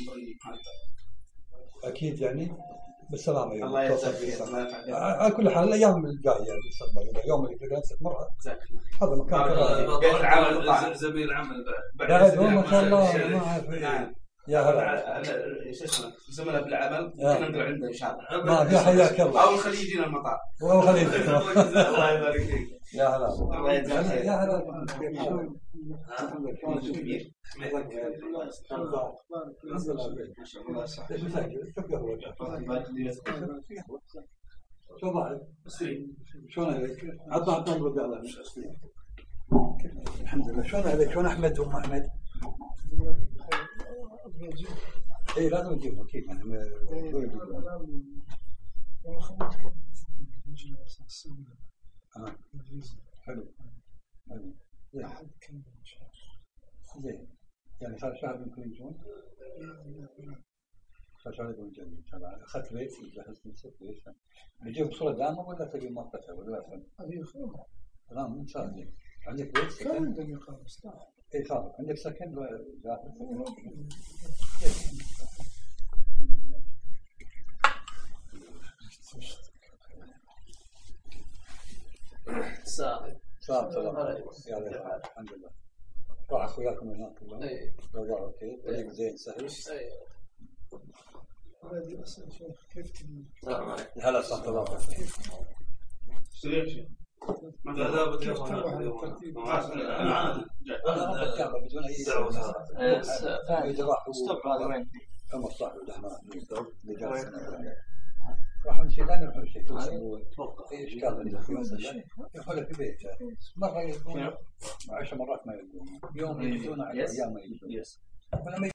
أكيد يعني بالسلامة. الله يجزاك على كل حال الأيام الجاية يعني المستقبل اليوم اللي في نفسك مرة هذا مكان بيت العمل زميل عمل بعد ما شاء الله ما أعرف يا هلا شو اسمه زملاء بالعمل كنا نقول عنده ان شاء الله. ما في حياك الله. اول خليه يجينا المطار. اول خليه الله يبارك فيك. يا هلا الله يجزاك يا هلا كبير. شو بعد؟ شلون عليك؟ عطنا نرد على الحمد لله. شلون عليك؟ شلون احمد وام احمد؟ اي لازم نجيبه اكيد حلو زين يعني صار شهر يمكن يجون صار شهر يكون جميل. اخذت بيت جهزت نفسك بيت بيجيب بصوره دائمه ولا تجي مؤقته ولا هذه خدمه؟ لا ممتاز. عندك بيت سكن؟ عندي إقامة اي صار عندك سكن جاهز؟ سلام الحمد لله. راح اخوياكم هناك كلهم؟ رجعوا اوكي طريق زين سهل؟ هذه اصلا كيف هلا صح الله كيف لا لا بدي انا بدون اي جراح كما صح راح نشيل انا نروح نشيل اي اشكال يدخل في بيته مره يكون 10 مرات ما يقوم يوم يجون على ايام ما يجون